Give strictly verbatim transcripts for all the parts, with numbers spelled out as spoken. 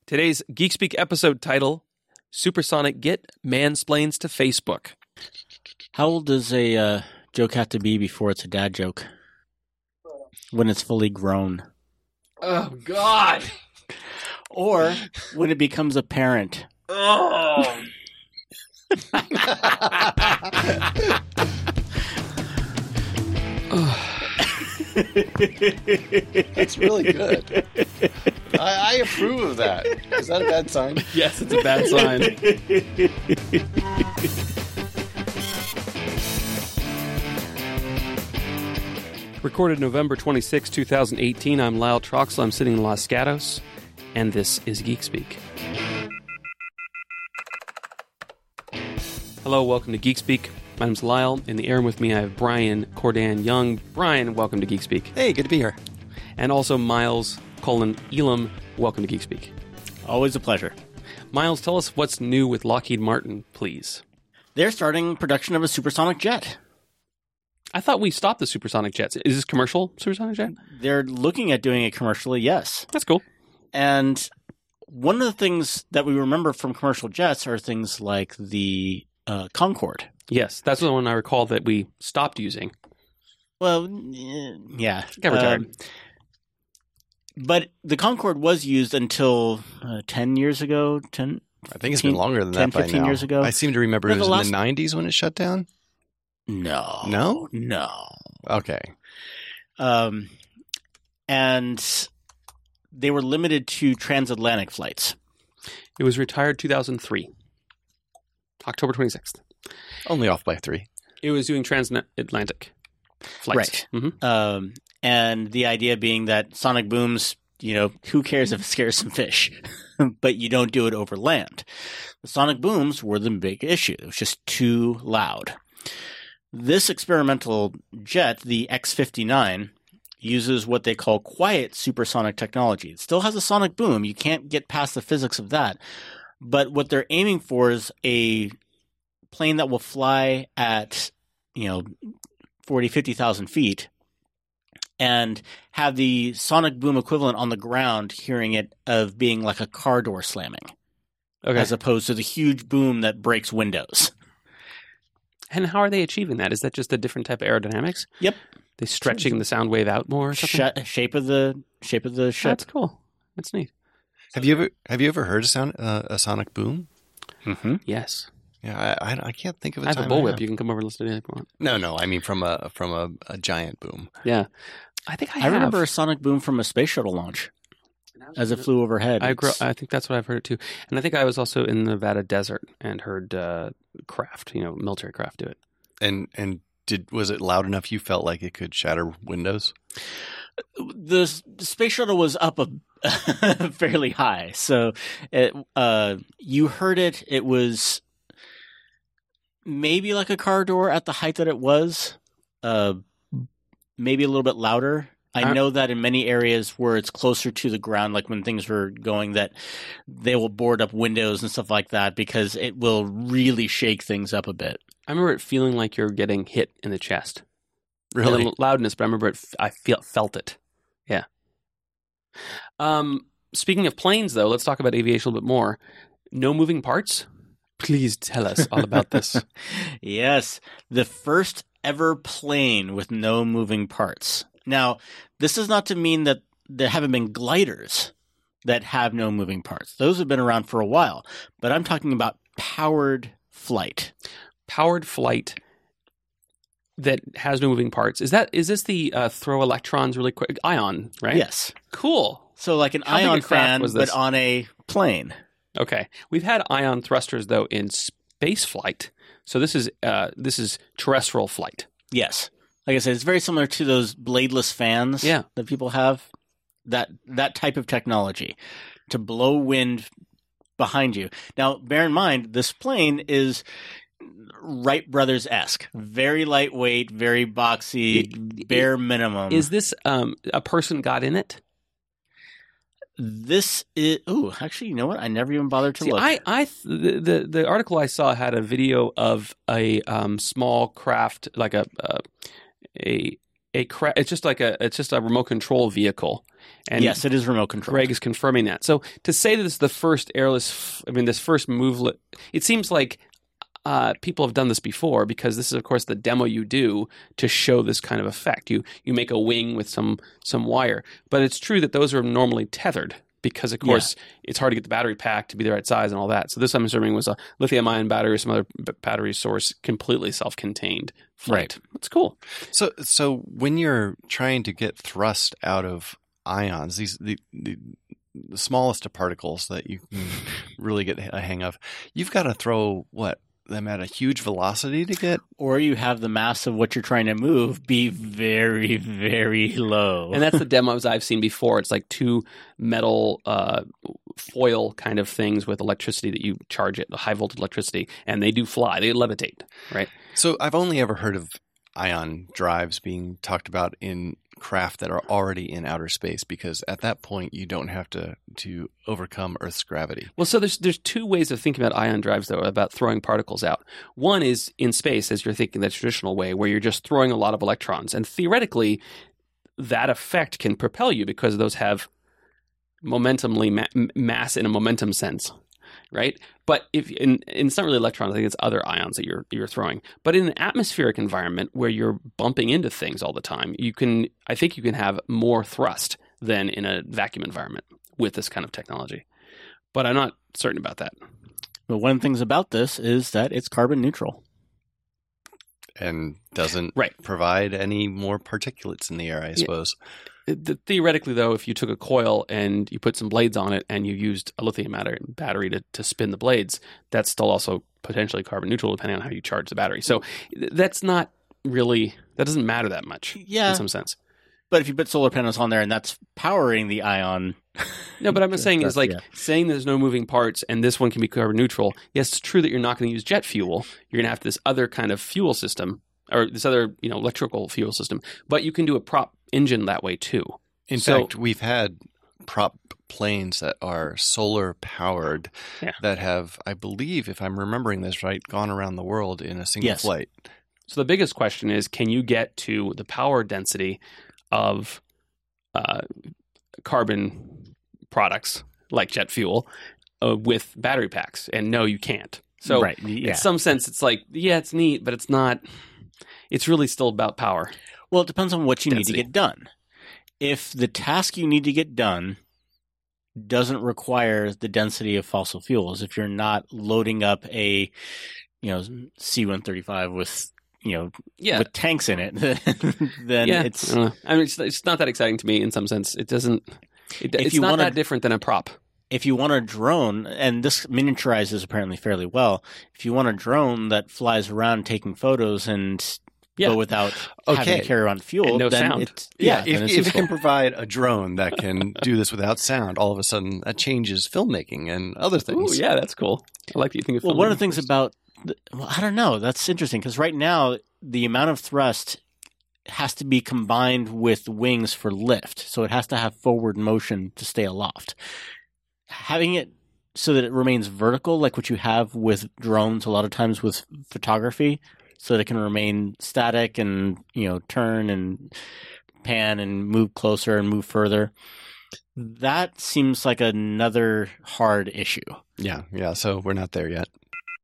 Today's Geek Speak episode title, Supersonic Git Mansplains to Facebook. How old does a uh, joke have to be before it's a dad joke? When it's fully grown. Oh, God. Or when it becomes apparent. Oh. That's really good. I, I approve of that. Is that a bad sign? Yes, it's a bad sign. Recorded November twenty-sixth, twenty eighteen. I'm Lyle Troxel. I'm sitting in Los Gatos, and this is Geek Speak. Hello, welcome to Geek Speak. My name's Lyle. In the air with me, I have Brian Cordan Young. Brian, welcome to Geek Speak. Hey, good to be here. And also Miles Colin Elam. Welcome to Geek Speak. Always a pleasure. Miles, tell us what's new with Lockheed Martin, please. They're starting production of a supersonic jet. I thought we stopped the supersonic jets. Is this commercial supersonic jet? They're looking at doing it commercially, yes. That's cool. And one of the things that we remember from commercial jets are things like the uh, Concorde. Yes, that's the one I recall that we stopped using. Well, yeah. Got retired. Um, but the Concorde was used until uh, ten years ago. ten, I think it's been longer than ten, that by fifteen now. years ago. I seem to remember No, it was the in last- the nineties when it shut down. No. No? No. Okay. Um, and they were limited to transatlantic flights. It was retired two thousand three, October twenty-sixth. Only off by three. It was doing transatlantic flights. Right. Mm-hmm. Um, and the idea being that sonic booms, you know, who cares if it scares some fish? But you don't do it over land. The sonic booms were the big issue. It was just too loud. This experimental jet, the X fifty-nine, uses what they call quiet supersonic technology. It still has a sonic boom. You can't get past the physics of that. But what they're aiming for is a plane that will fly at, you know, forty, fifty thousand feet and have the sonic boom equivalent on the ground, hearing it of being like a car door slamming, Okay. as opposed to the huge boom that breaks windows. And how are they achieving that? Is that just a different type of aerodynamics? Yep. They stretching the sound wave out more or something? Sh- shape of the shape of the ship. That's cool. That's neat. Have you ever have you ever heard a sound uh, a sonic boom? Mm-hmm. Yes. Yeah, I, I, I can't think of a I have time. a bullwhip. have. You can come over and listen to it if you want. No, no. I mean from a from a, a giant boom. Yeah. I think I, I, have. remember a sonic boom from a space shuttle launch as it flew overhead. I grew, It's- I think that's what I've heard too. And I think I was also in the Nevada desert and heard uh, craft, you know, military craft do it. And and did was it loud enough you felt like it could shatter windows? the, s- the space shuttle was up a fairly high, so it, uh, you heard it. It was maybe like a car door at the height that it was, uh, maybe a little bit louder. I I- know that in many areas where it's closer to the ground, like when things were going, that they will board up windows and stuff like that because it will really shake things up a bit. I remember it feeling like you're getting hit in the chest. Really? The loudness, but I remember it. f- I feel felt it. Yeah. Um. Speaking of planes, though, let's talk about aviation a little bit more. No moving parts. Please tell us all about this. Yes, the first ever plane with no moving parts. Now, this is not to mean that there haven't been gliders that have no moving parts. Those have been around for a while, but I'm talking about powered flight. Powered flight that has no moving parts. Is that is this the uh, throw electrons really quick ion? Right. Yes. Cool. So like an How big a ion craft fan, was but this? on a plane. Okay. We've had ion thrusters though in space flight. So this is uh, this is terrestrial flight. Yes. Like I said, it's very similar to those bladeless fans Yeah. that people have. That that type of technology to blow wind behind you. Now, bear in mind, this plane is Wright Brothers-esque. Very lightweight, very boxy, bare minimum. Is this um, a person got in it? This is... Ooh, actually, you know what? I never even bothered to See, look. I, I, the, the the article I saw had a video of a um, small craft, like a uh, a a cra- it's just like a it's just a remote control vehicle. And yes, it is remote control. Greg is confirming that. So to say that this is the first airless, I mean, this first movelet, it seems like uh, people have done this before because this is, of course, the demo you do to show this kind of effect. You you make a wing with some some wire, but it's true that those are normally tethered because, of course, yeah. it's hard to get the battery pack to be the right size and all that. So this, I'm assuming, was a lithium-ion battery or some other b- battery source, completely self-contained flight. Right. That's cool. So so when you're trying to get thrust out of ions, these the, the the smallest of particles that you can really get a hang of, you've got to throw what them at a huge velocity to get, or you have the mass of what you're trying to move be very, very low. And that's the demos I've seen before. It's like two metal uh, foil kind of things with electricity that you charge it, the high voltage electricity, and they do fly. They levitate, right? So I've only ever heard of ion drives being talked about in craft that are already in outer space, because at that point you don't have to to overcome Earth's gravity. Well, so there's there's two ways of thinking about ion drives, though, about throwing particles out. One is in space, as you're thinking the traditional way, where you're just throwing a lot of electrons, and theoretically that effect can propel you because those have momentumly ma- mass in a momentum sense. Right, but if and, and it's not really electrons, I think it's other ions that you're you're throwing. But in an atmospheric environment where you're bumping into things all the time, you can I think you can have more thrust than in a vacuum environment with this kind of technology. But I'm not certain about that. But one of the things about this is that it's carbon neutral and doesn't right. provide any more particulates in the air, I yeah. suppose. Theoretically, though, if you took a coil and you put some blades on it and you used a lithium battery to, to spin the blades, that's still also potentially carbon neutral depending on how you charge the battery. So that's not really – that doesn't matter that much yeah. in some sense. But if you put solar panels on there and that's powering the ion – No, but I'm saying is like yeah. saying there's no moving parts and this one can be carbon neutral. Yes, it's true that you're not going to use jet fuel. You're going to have this other kind of fuel system or this other, you know, electrical fuel system. But you can do a prop engine that way too. In so, fact, we've had prop planes that are solar powered yeah. that have, I believe, if I'm remembering this right, gone around the world in a single yes. flight. So the biggest question is, can you get to the power density of uh, carbon products like jet fuel uh, with battery packs? And no, you can't. So right. yeah. in some sense, it's like, yeah, it's neat, but it's not – it's really still about power. Well, it depends on what you density. need to get done. If the task you need to get done doesn't require the density of fossil fuels, if you're not loading up a, you know, C one thirty-five with, you know, yeah. with tanks in it, then yeah. it's. I, I mean, it's, it's not that exciting to me in some sense. It doesn't. It, it's you not wanna, that different than a prop. If you want a drone, and this miniaturizes apparently fairly well, if you want a drone that flies around taking photos and yeah. but without okay. having to carry around fuel, and no then sound. It's, yeah, yeah if, if it can provide a drone that can do this without sound, all of a sudden that changes filmmaking and other things. Ooh, yeah, that's cool. I like that you think of well, one of the things first. about the, well, I don't know. That's interesting because right now the amount of thrust has to be combined with wings for lift, so it has to have forward motion to stay aloft. Having it so that it remains vertical, like what you have with drones a lot of times with photography, so that it can remain static and, you know, turn and pan and move closer and move further. That seems like another hard issue. Yeah, yeah. So we're not there yet.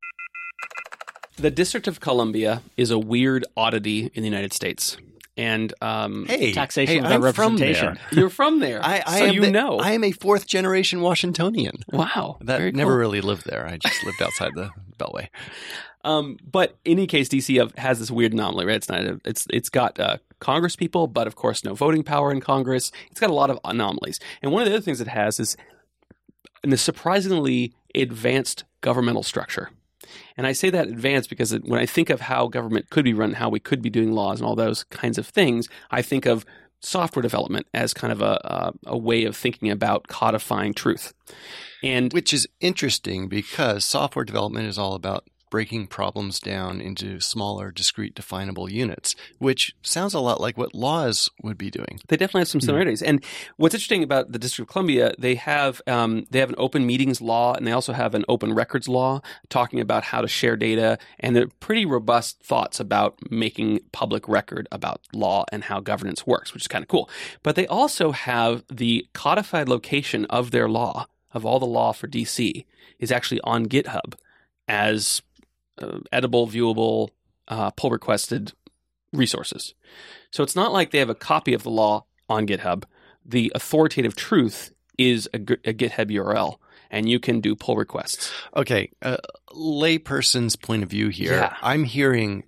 The District of Columbia is a weird oddity in the United States. And um, hey, taxation hey, without I'm representation. From there. You're from there, I, I so am you the, know. I am a fourth generation Washingtonian. Wow, That very never cool. really lived there. I just lived outside the Beltway. Um, but in any case, D C has this weird anomaly, right? It's not. A, it's it's got uh, Congress people, but of course, no voting power in Congress. It's got a lot of anomalies. And one of the other things it has is a surprisingly advanced governmental structure. And I say that advanced because when I think of how government could be run, how we could be doing laws and all those kinds of things, I think of software development as kind of a, a, a way of thinking about codifying truth. And Which is interesting because software development is all about breaking problems down into smaller, discrete, definable units, which sounds a lot like what laws would be doing. They definitely have some similarities. And what's interesting about the District of Columbia, they have um, they have an open meetings law, and they also have an open records law talking about how to share data, and they're pretty robust thoughts about making public record about law and how governance works, which is kind of cool. But they also have the codified location of their law, of all the law for D C, is actually on GitHub as uh, editable, viewable, uh, pull requested resources. So it's not like they have a copy of the law on GitHub. The authoritative truth is a, a GitHub U R L, and you can do pull requests. Okay, uh, layperson's point of view here. Yeah. I'm hearing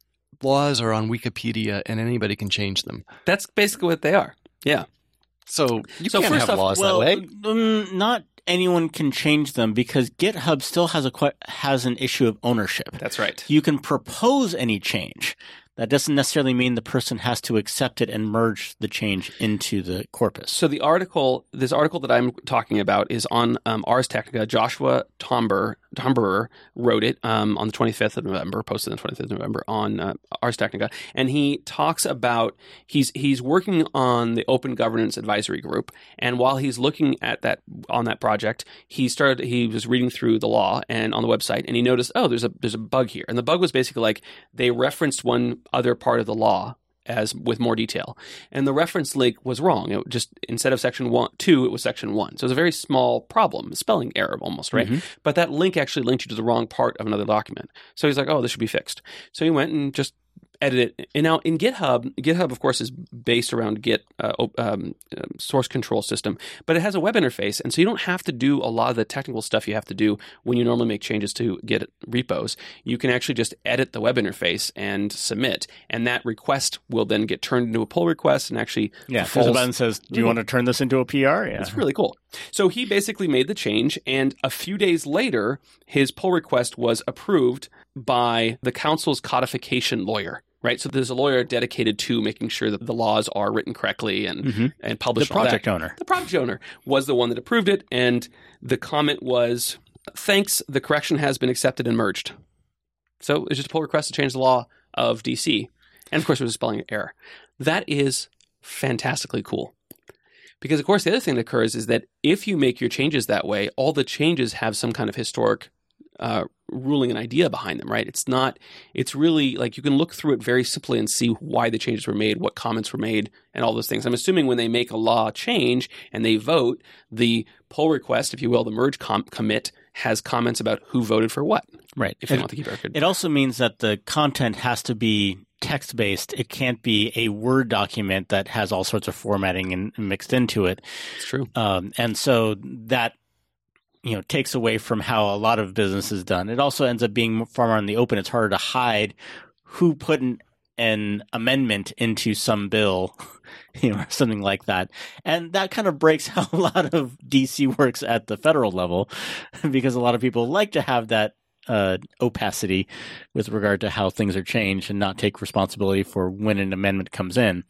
laws are on Wikipedia and anybody can change them. That's basically what they are. Yeah. So you So can't first have off, laws well, that way. um, not anyone can change them because GitHub still has a que- has an issue of ownership. That's right. You can propose any change. That doesn't necessarily mean the person has to accept it and merge the change into the corpus. So the article, this article that I'm talking about is on um, Ars Technica. Joshua Tomber, Tomberer wrote it um, on the twenty-fifth of November, posted on the twenty-fifth of November on uh, Ars Technica. And he talks about, he's he's working on the Open Governance Advisory Group. And while he's looking at that, on that project, he started, he was reading through the law and on the website, and he noticed, oh, there's a there's a bug here. And the bug was basically like, they referenced one other part of the law as with more detail, and the reference link was wrong. It just, instead of section one, two, it was section one. So it was a very small problem, a spelling error almost, right? Mhm. But that link actually linked you to the wrong part of another document. So he's like, oh, this should be fixed. So he went and just edited it. And now in GitHub, GitHub of course is based around Git uh, um, um, source control system, but it has a web interface, and so you don't have to do a lot of the technical stuff you have to do when you normally make changes to Git repos. You can actually just edit the web interface and submit, and that request will then get turned into a pull request and actually Yeah, there's a fulfills- button that says, do you want to turn this into a P R? Yeah. It's really cool. So he basically made the change, and a few days later, his pull request was approved by the council's codification lawyer. Right, so there's a lawyer dedicated to making sure that the laws are written correctly and Mhm. and The published. and all that. project owner. The project owner was the one that approved it, and the comment was, "Thanks, the correction has been accepted and merged." So it's just a pull request to change the law of D C, and of course it was a spelling error. That is fantastically cool. Because, of course, the other thing that occurs is that if you make your changes that way, all the changes have some kind of historic uh, ruling and idea behind them, right? It's not, it's really like you can look through it very simply and see why the changes were made, what comments were made, and all those things. I'm assuming when they make a law change and they vote, the pull request, if you will, the merge com- commit, has comments about who voted for what, Right. if you It, want to keep a record. it also means that the content has to be text-based. It can't be a Word document that has all sorts of formatting and, and mixed into it. It's true. Um, and so that, you know, takes away from how a lot of business is done. It also ends up being far more in the open. It's harder to hide who put an, an amendment into some bill, you know, or something like that. And that kind of breaks how a lot of D C works at the federal level, because a lot of people like to have that uh, opacity with regard to how things are changed and not take responsibility for when an amendment comes in.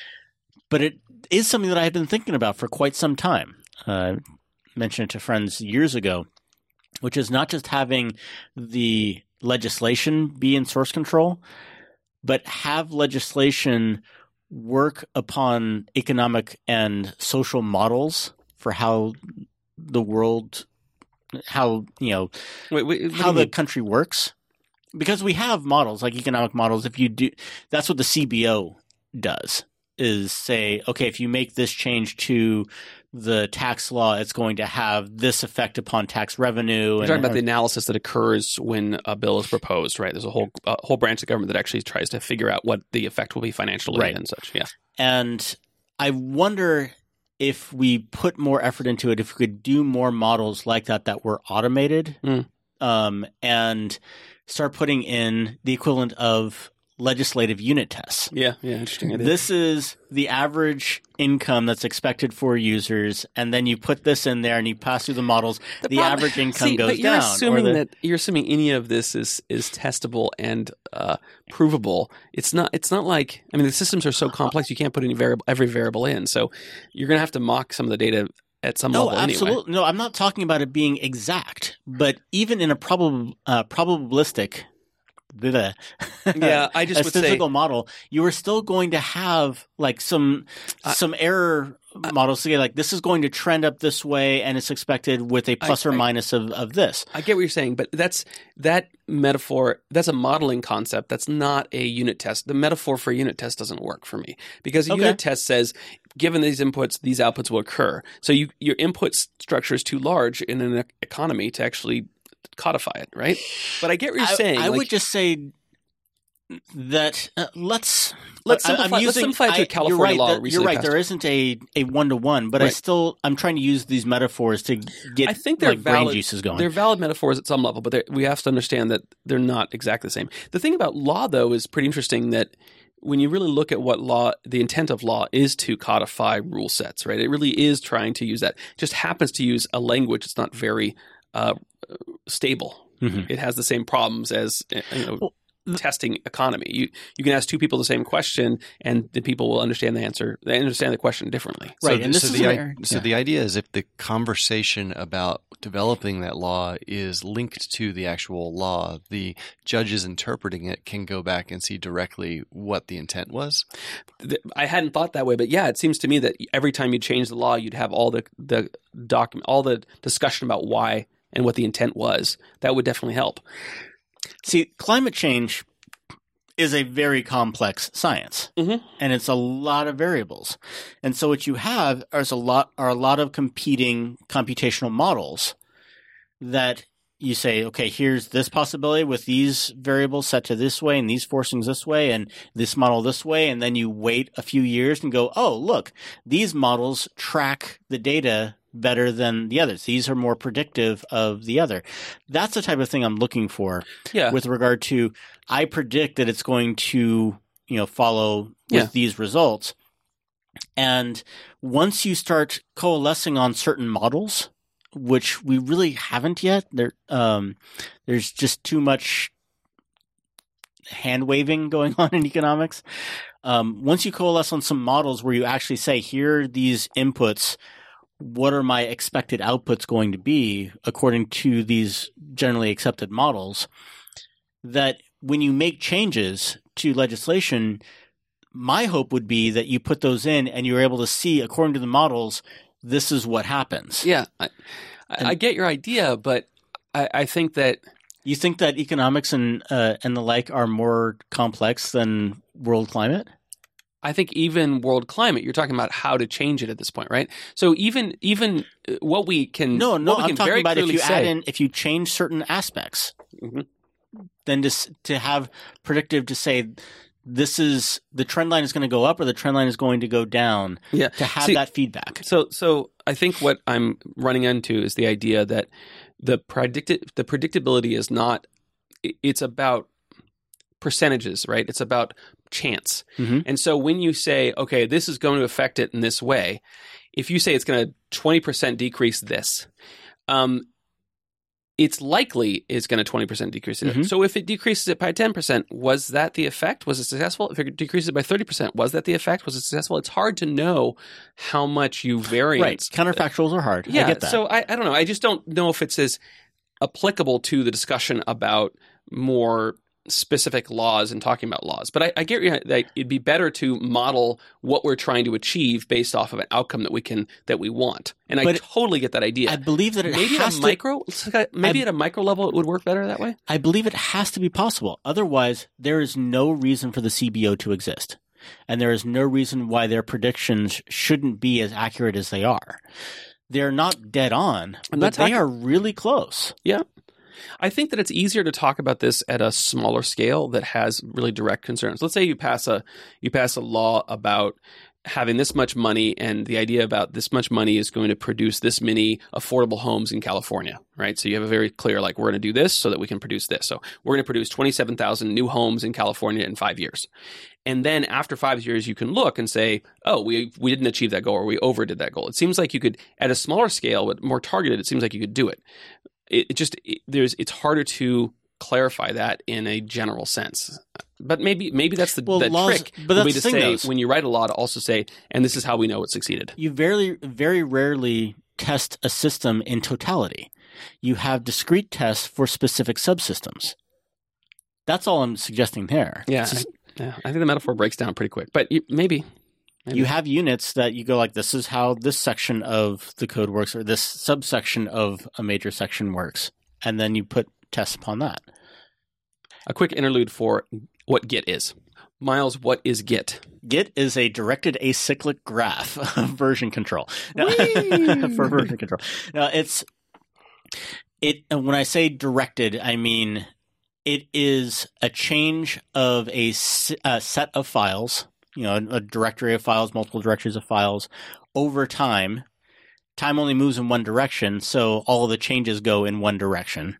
But it is something that I've been thinking about for quite some time. Uh, mentioned it to friends years ago, which is not just having the legislation be in source control, but have legislation work upon economic and social models for how the world, how, you know, Wait, wait, what do how you the mean? country works. Because we have models, like economic models. If you do, that's what the C B O does, is say, okay, if you make this change to the tax law, it's going to have this effect upon tax revenue. You're talking about the analysis that occurs when a bill is proposed, right? There's a whole a whole branch of government that actually tries to figure out what the effect will be financially Right. and such. Yeah. And I wonder if we put more effort into it, if we could do more models like that that were automated, Mm. um, and start putting in the equivalent of legislative unit tests. Yeah. Yeah. Interesting idea. This is the average income that's expected for users, and then you put this in there and you pass through the models. The, problem- average income See, goes but you're down. Assuming or the, that you're assuming any of this is is testable and uh, provable. It's not. It's not like I mean the systems are so complex you can't put any variable every variable in. So you're going to have to mock some of the data at some No, level absolutely. anyway. No, I'm not talking about it being exact, but even in a probab- uh, probabilistic bleh, Yeah, I just a would say statistical model, you are still going to have like some I- some error models to get like this is going to trend up this way and it's expected with a plus I- or I- minus of, of this. I get what you're saying, but that's that metaphor. That's a modeling concept. That's not a unit test. The metaphor for a unit test doesn't work for me because a Okay. unit test says, given these inputs, these outputs will occur. So you, your input s- structure is too large in an e- economy to actually codify it, right? But I get what you're I, saying. I like, would just say that uh, let's Let's I- I'm simplify- let's using- simplify it to I- a California you're right, law that- You're recently right. passed. There isn't a a one to one, but I Right. still I'm trying to use these metaphors to get I think they're like brain valid. juices going. They're valid metaphors at some level, but they're- we have to understand that they're not exactly the same. The thing about law, though, is pretty interesting that when you really look at what law, the intent of law is to codify rule sets, right? It really is trying to use that. It just happens to use a language that's not very uh, stable. Mhm. It has the same problems as uh, you know, Well, th- testing economy. You you can ask two people the same question, and the people will understand the answer. They understand the question differently. Right, So, and the- this so is the, an i- area- so yeah. the idea is if the conversation about developing that law is linked to the actual law, the judges interpreting it can go back and see directly what the intent was. Th- I hadn't thought that way, but yeah, it seems to me that every time you change the law, you'd have all the the document, all the discussion about why and what the intent was. That would definitely help. See, climate change is a very complex science, Mhm. and it's a lot of variables. And so, what you have is a lot are a lot of competing computational models that you say, okay, here's this possibility with these variables set to this way, and these forcings this way, and this model this way, and then you wait a few years and go, oh, look, these models track the data better than the others. These are more predictive of the other. That's the type of thing I'm looking for Yeah, with regard to I predict that it's going to, you know, follow with Yeah. these results. And once you start coalescing on certain models, which we really haven't yet, there um, there's just too much hand waving going on in economics. Um, once you coalesce on some models where you actually say, here are these inputs, what are my expected outputs going to be according to these generally accepted models, that when you make changes to legislation, my hope would be that you put those in and you're able to see, according to the models, this is what happens. yeah. I, I, I get your idea, but I, I think that You think that economics and uh, and the like are more complex than world climate? I think even world climate, you're talking about how to change it at this point, right? So even even uh, what we can No, no, what we I'm can talking very about if clearly you say, add in, if you change certain aspects, Mhm. then just to have predictive to say this is the trend line is going to go up or the trend line is going to go down, Yeah. to have See, that feedback. So, so I think what I'm running into is the idea that the predicted the predictability is not. it- It's about percentages, right? It's about chance. Mhm. And so when you say, okay, this is going to affect it in this way, if you say it's going to twenty percent decrease this, um, it's likely it's going to twenty percent decrease it. Mhm. So if it decreases it by ten percent, was that the effect? Was it successful? If it decreases it by thirty percent, was that the effect? Was it successful? It's hard to know how much you vary. Right. Counterfactuals are hard. Yeah. I get that. So I, I don't know. I just don't know if it's as applicable to the discussion about more specific laws and talking about laws. But I, I get you that it'd be better to model what we're trying to achieve based off of an outcome that we can that we want. And I But totally get that idea. I believe that it maybe at has a to, micro, maybe I- at a micro level, it would work better that way. I believe it has to be possible. Otherwise, there is no reason for the C B O to exist. And there is no reason why their predictions shouldn't be as accurate as they are. They're not dead on, I'm but not they talking- are really close. Yeah. I think that it's easier to talk about this at a smaller scale that has really direct concerns. Let's say you pass a you pass a law about having this much money, and the idea about this much money is going to produce this many affordable homes in California, right? So you have a very clear, like, we're going to do this so that we can produce this. So we're going to produce twenty-seven thousand new homes in California in five years. And then after five years, you can look and say, oh, we we didn't achieve that goal, or we overdid that goal. It seems like you could, at a smaller scale, but more targeted, it seems like you could do it. It, it just it, there's it's harder to clarify that in a general sense. But maybe maybe that's the, Well, the laws- trick. but would be that's to the thing, say though. when you write a law to also say, and this is how we know it succeeded. You very, very rarely test a system in totality. You have discrete tests for specific subsystems. That's all I'm suggesting there. Yeah, It's just- I, yeah. I think the metaphor breaks down pretty quick, but you, maybe. maybe. You have units that you go like, this is how this section of the code works, or this subsection of a major section works. And then you put tests upon that. A quick interlude for what Git is. Miles, what is Git? Git is a directed acyclic graph of version control. Now, for version control. Now, it's it. When I say directed, I mean it is a change of a, s- a set of files. You know, a directory of files, multiple directories of files over time. Time only moves in one direction, so all of the changes go in one direction.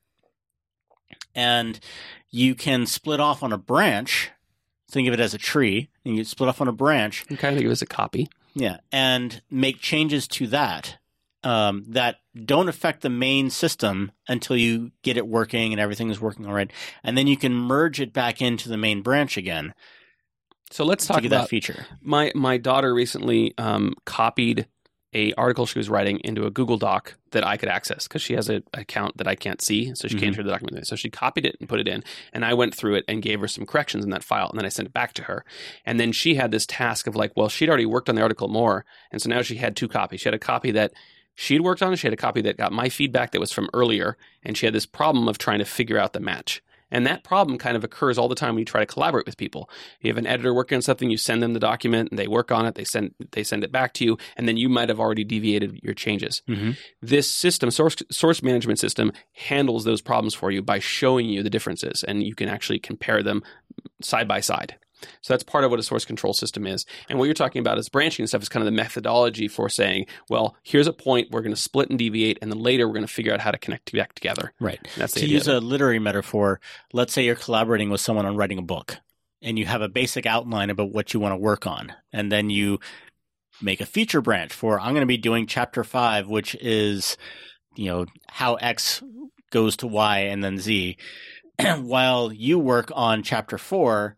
And you can split off on a branch. Think of it as a tree, and you split off on a branch. You kind of think of it as a copy. Yeah, and make changes to that um, that don't affect the main system until you get it working and everything is working all right. And then you can merge it back into the main branch again So let's to talk get about that feature. my my daughter recently um, copied a article she was writing into a Google Doc that I could access because she has an account that I can't see, so she Mhm. can't share the document. So she copied it and put it in, and I went through it and gave her some corrections in that file, and then I sent it back to her. And then she had this task of like, well, she'd already worked on the article more, and so now she had two copies. She had a copy that she'd worked on, and she had a copy that got my feedback that was from earlier, and she had this problem of trying to figure out the match. And that problem kind of occurs all the time when you try to collaborate with people. You have an editor working on something, you send them the document, and they work on it, they send they send it back to you, and then you might have already deviated your changes. Mm-hmm. This system, source source management system, handles those problems for you by showing you the differences, and you can actually compare them side by side. So that's part of what a source control system is. And what you're talking about is branching and stuff is kind of the methodology for saying, well, here's a point, we're going to split and deviate, and then later we're going to figure out how to connect back together. Right. That's the To idea use of it. a literary metaphor, let's say you're collaborating with someone on writing a book, and you have a basic outline about what you want to work on, and then you make a feature branch for, I'm going to be doing chapter five, which is, you know, how X goes to Y and then Z, while you work on chapter four.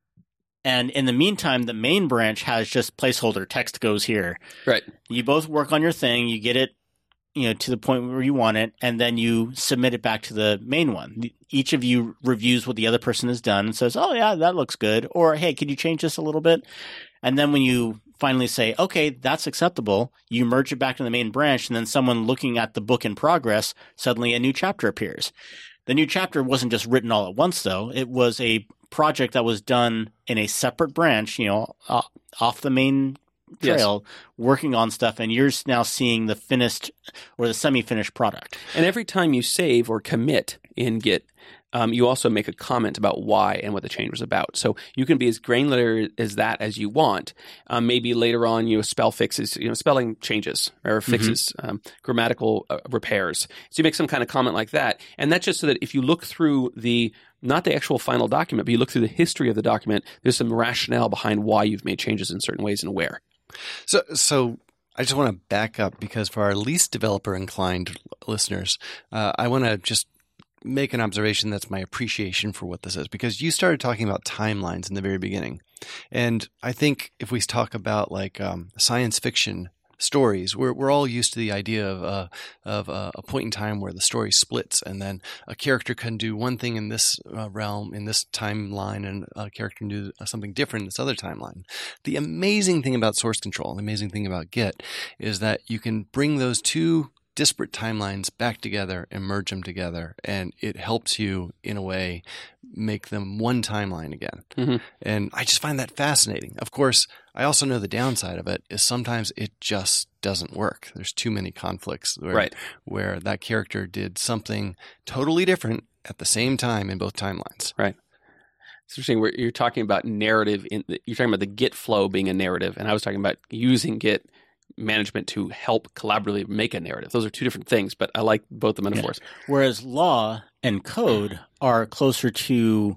And in the meantime, the main branch has just placeholder text goes here. Right. You both work on your thing, you get it, you know, to the point where you want it, and then you submit it back to the main one. Each of you reviews what the other person has done and says, oh yeah, that looks good. Or, hey, could you change this a little bit? And then when you finally say, okay, that's acceptable, you merge it back to the main branch, and then someone looking at the book in progress, suddenly a new chapter appears. The new chapter wasn't just written all at once, though. It was a project that was done in a separate branch, you know, uh, off the main trail, yes. working on stuff, and you're now seeing the finished or the semi-finished product. And every time you save or commit in Git, um, you also make a comment about why and what the change was about. So you can be as granular as that as you want. Um, maybe later on, you know, spell fixes, you know, spelling changes or fixes, mm-hmm. um, grammatical uh, repairs. So you make some kind of comment like that, and that's just so that if you look through the not the actual final document, but you look through the history of the document, there's some rationale behind why you've made changes in certain ways and where. So, so I just want to back up because for our least developer inclined listeners, uh, I want to just make an observation that's my appreciation for what this is, because you started talking about timelines in the very beginning. And I think if we talk about like um, science fiction stories, we're we're all used to the idea of uh, of uh, a point in time where the story splits, and then a character can do one thing in this uh, realm, in this timeline, and a character can do something different in this other timeline. The amazing thing about source control, the amazing thing about Git, is that you can bring those two disparate timelines back together and merge them together, and it helps you in a way make them one timeline again. Mm-hmm. And I just find that fascinating. Of course, I also know the downside of it is sometimes it just doesn't work. There's too many conflicts where, right. where that character did something totally different at the same time in both timelines. Right. It's interesting. Where you're talking about narrative. In the, you're talking about the Git flow being a narrative, and I was talking about using Git management to help collaboratively make a narrative. Those are two different things, but I like both the metaphors. Yeah. Whereas law and code are closer to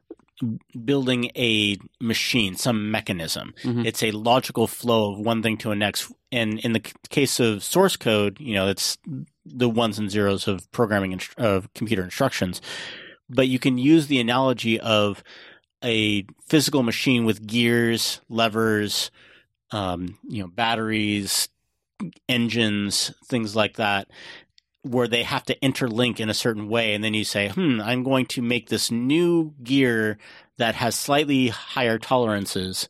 building a machine, some mechanism. Mm-hmm. It's a logical flow of one thing to the next. And in the case of source code, you know, it's the ones and zeros of programming inst- of computer instructions. But you can use the analogy of a physical machine with gears, levers, Um, you know, batteries, engines, things like that, where they have to interlink in a certain way. And then you say, hmm, I'm going to make this new gear that has slightly higher tolerances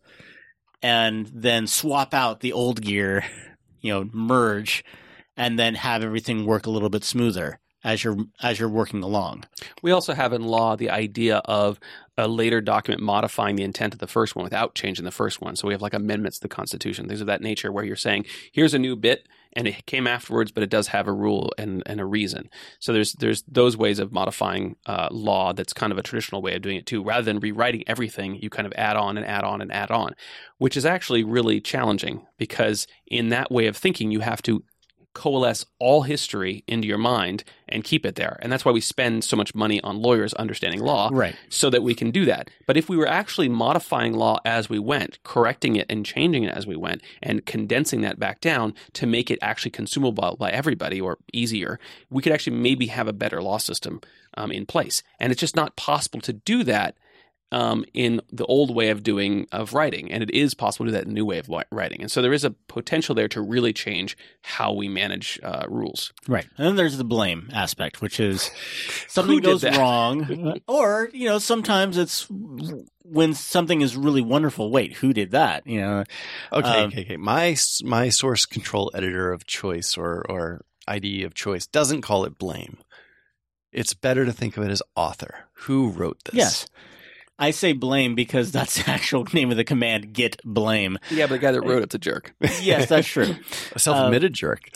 and then swap out the old gear, you know, merge, and then have everything work a little bit smoother as you're as you're working along. We also have in law the idea of a later document modifying the intent of the first one without changing the first one. So we have like amendments to the Constitution, things of that nature, where you're saying, here's a new bit, and it came afterwards, but it does have a rule and, and a reason. So there's there's those ways of modifying uh, law that's kind of a traditional way of doing it too. Rather than rewriting everything, you kind of add on and add on and add on, which is actually really challenging, because in that way of thinking, you have to coalesce all history into your mind and keep it there. And that's why we spend so much money on lawyers understanding law, Right. so that we can do that. But if we were actually modifying law as we went, correcting it and changing it as we went, and condensing that back down to make it actually consumable by everybody or easier, we could actually maybe have a better law system um, in place. And it's just not possible to do that Um, in the old way of doing of writing, and it is possible to do that in the new way of writing. And so there is a potential there to really change how we manage uh, rules. Right. And then there's the blame aspect, which is something Who did goes that? wrong, or, you know, sometimes it's when something is really wonderful. Wait, who did that? You know, Okay, Um, okay, okay. My s- my source control editor of choice or or I D E of choice doesn't call it blame. It's better to think of it as author. Who wrote this? yes. I say blame because that's the actual name of the command, git blame. Yeah, but the guy that wrote it's a jerk. Yes, that's true. A self-admitted jerk.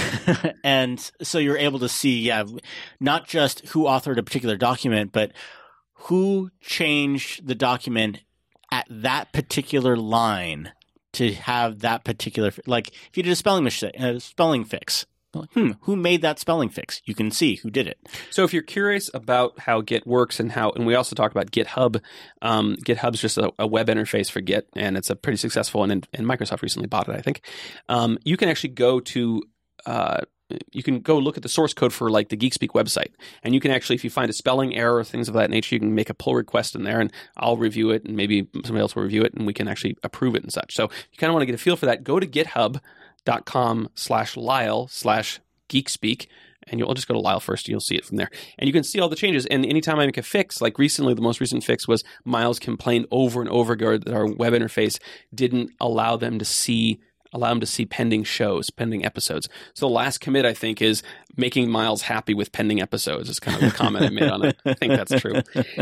And so you're able to see, yeah, not just who authored a particular document, but who changed the document at that particular line to have that particular, like if you did a spelling mistake, a spelling fix, like, hmm, who made that spelling fix? You can see who did it. So if you're curious about how Git works and how, and we also talk about GitHub, um, GitHub's just a, a web interface for Git, and it's a pretty successful one, and, and Microsoft recently bought it, I think. Um, you can actually go to, uh, you can go look at the source code for like the GeekSpeak website, and you can actually, if you find a spelling error or things of that nature, you can make a pull request in there, and I'll review it, and maybe somebody else will review it, and we can actually approve it and such. So if you kind of want to get a feel for that, go to GitHub. dot com slash Lyle slash GeekSpeak, and you'll just go to Lyle first, and you'll see it from there. And you can see all the changes. And anytime I make a fix, like recently, the most recent fix was Miles complained over and over again that our web interface didn't allow them to see allow them to see pending shows, pending episodes. So the last commit, I think, is making Miles happy with pending episodes. Is kind of the comment I made on it. I think that's true.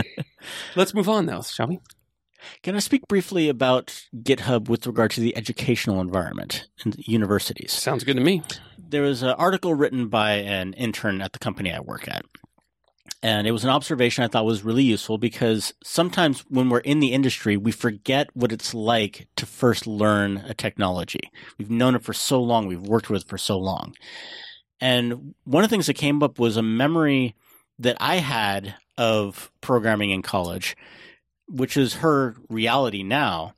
Let's move on, though, shall we? Can I speak briefly about GitHub with regard to the educational environment in universities? Sounds good to me. There was an article written by an intern at the company I work at. And it was an observation I thought was really useful because sometimes when we're in the industry, we forget what it's like to first learn a technology. We've known it for so long. We've worked with it for so long. And one of the things that came up was a memory that I had of programming in college, which is her reality now,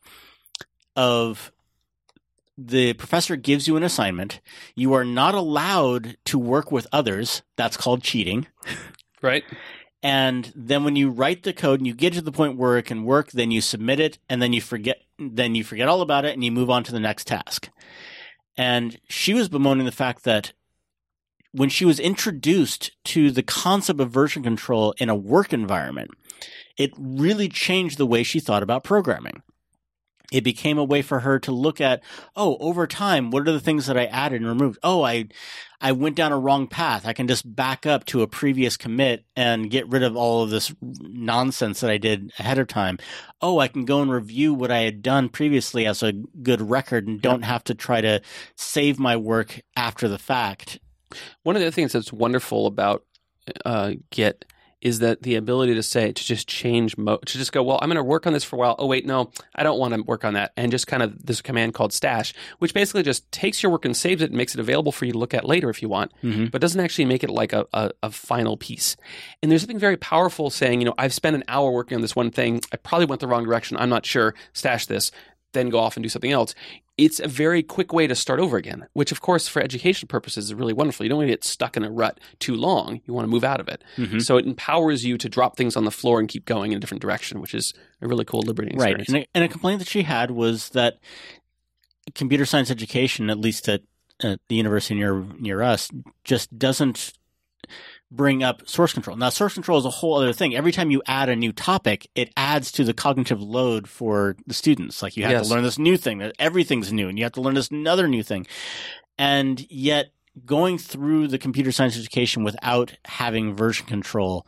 of the professor gives you an assignment. You are not allowed to work with others. That's called cheating. Right. And then when you write the code and you get to the point where it can work, then you submit it and then you forget, then you forget all about it and you move on to the next task. And she was bemoaning the fact that when she was introduced to the concept of version control in a work environment, it really changed the way she thought about programming. It became a way for her to look at, oh, over time, what are the things that I added and removed? Oh, I I went down a wrong path. I can just back up to a previous commit and get rid of all of this nonsense that I did ahead of time. Oh, I can go and review what I had done previously as a good record and don't have to try to save my work after the fact. One of the things that's wonderful about uh, Git is that the ability to say, to just change mode, to just go, well, I'm going to work on this for a while. Oh, wait, no, I don't want to work on that. And just kind of this command called stash, which basically just takes your work and saves it and makes it available for you to look at later if you want, Mm-hmm. but doesn't actually make it like a, a, a final piece. And there's something very powerful saying, you know, I've spent an hour working on this one thing. I probably went the wrong direction. I'm not sure. Stash this, then go off and do something else. It's a very quick way to start over again, which, of course, for education purposes is really wonderful. You don't want to get stuck in a rut too long. You want to move out of it. Mm-hmm. So it empowers you to drop things on the floor and keep going in a different direction, which is a really cool liberating experience. Right. And a, and a complaint that she had was that computer science education, at least at at the university near near us just doesn't bring up source control. Now, source control is a whole other thing. Every time you add a new topic, it adds to the cognitive load for the students. Like you have Yes. to learn this new thing, that everything's new, and you have to learn this another new thing. And yet going through the computer science education without having version control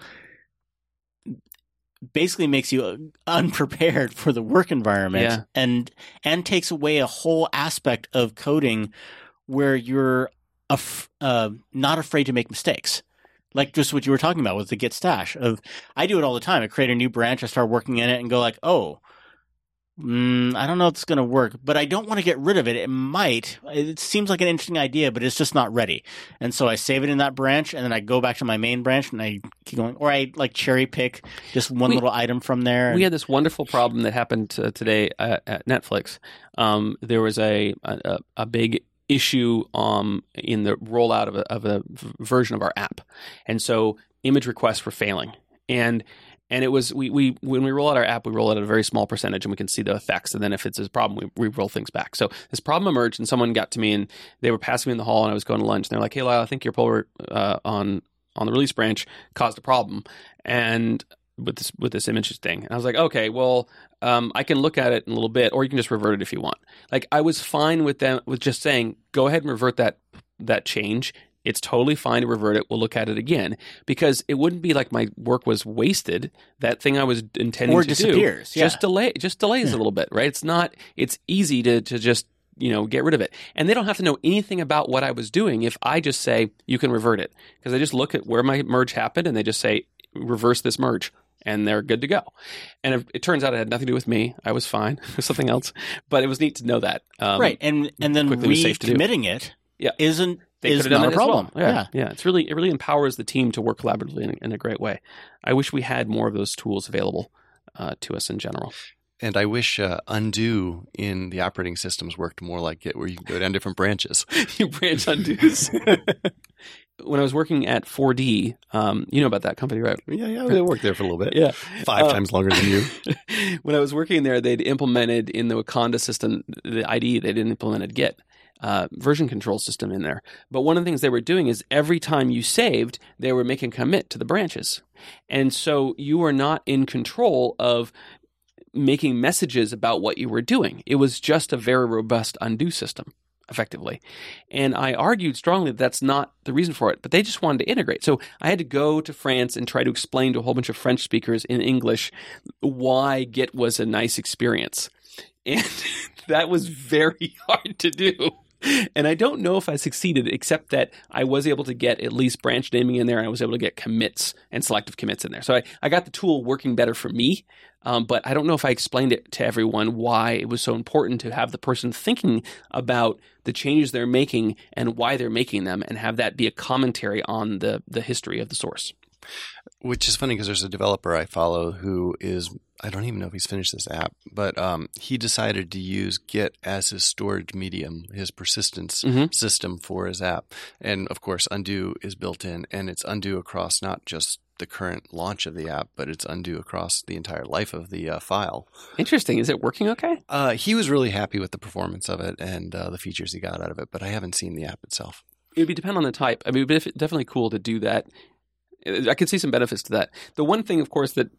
basically makes you unprepared for the work environment Yeah. and and takes away a whole aspect of coding where you're af- uh, not afraid to make mistakes. Like just what you were talking about with the git stash of, I do it all the time. I create a new branch, I start working in it and go like, oh, mm, I don't know if it's going to work, but I don't want to get rid of it. It might. It seems like an interesting idea, but it's just not ready. And so I save it in that branch and then I go back to my main branch and I keep going, or I like cherry pick just one We- little item from there. We had this wonderful problem that happened uh, today at, at Netflix. Um, there was a, a a big issue um, in the rollout of a, of a v- version of our app, and so image requests were failing. And and it was we, we when we roll out our app, we roll out at a very small percentage, and we can see the effects. And then if it's a problem, we, we roll things back. So this problem emerged, and someone got to me, and they were passing me in the hall, and I was going to lunch, and they're like, "Hey, Lyle, I think your pull re- uh, on on the release branch caused a problem." And with this with this image thing. And I was like, okay, well, um, I can look at it in a little bit, or you can just revert it if you want. Like I was fine with them with just saying, go ahead and revert that that change. It's totally fine to revert it. We'll look at it again because it wouldn't be like my work was wasted. That thing I was intending Or to disappears, do yeah. just delay just delays Yeah. a little bit, right? It's not. It's easy to to just you know get rid of it, and they don't have to know anything about what I was doing if I just say you can revert it because I just look at where my merge happened and they just say reverse this merge. And they're good to go. And it, it turns out it had nothing to do with me. I was fine. It was something else. But it was neat to know that. Um, right. And and then quickly was safe to do. recommitting it Yeah. isn't They is could have done not it a as well. problem. Yeah. yeah. yeah. It's really, it really empowers the team to work collaboratively in, in a great way. I wish we had more of those tools available uh, to us in general. And I wish uh, undo in the operating systems worked more like Git, where you can go down different branches. You branch undos. When I was working at four D, um, you know about that company, right? Yeah, yeah, I worked there for a little bit. Yeah. Five Uh, times longer than you. When I was working there, they'd implemented in the Wakanda system, the I D E, they'd implemented Git. Uh, version control system in there. But one of the things they were doing is every time you saved, they were making commit to the branches. And so you were not in control of making messages about what you were doing. It was just a very robust undo system, effectively. And I argued strongly that that's not the reason for it, but they just wanted to integrate. So I had to go to France and try to explain to a whole bunch of French speakers in English why Git was a nice experience. And that was very hard to do. And I don't know if I succeeded, except that I was able to get at least branch naming in there, and I was able to get commits and selective commits in there. So I, I got the tool working better for me, um, but I don't know if I explained it to everyone why it was so important to have the person thinking about the changes they're making and why they're making them, and have that be a commentary on the, the history of the source. Which is funny because there's a developer I follow who is, I don't even know if he's finished this app, but um, he decided to use Git as his storage medium, his persistence Mhm. system for his app. And of course, undo is built in, and it's undo across not just the current launch of the app, but it's undo across the entire life of the uh, file. Interesting. Is it working okay? Uh, he was really happy with the performance of it and uh, the features he got out of it, but I haven't seen the app itself. It would be depend on the type. I mean, it would be definitely cool to do that. I could see some benefits to that. The one thing, of course, that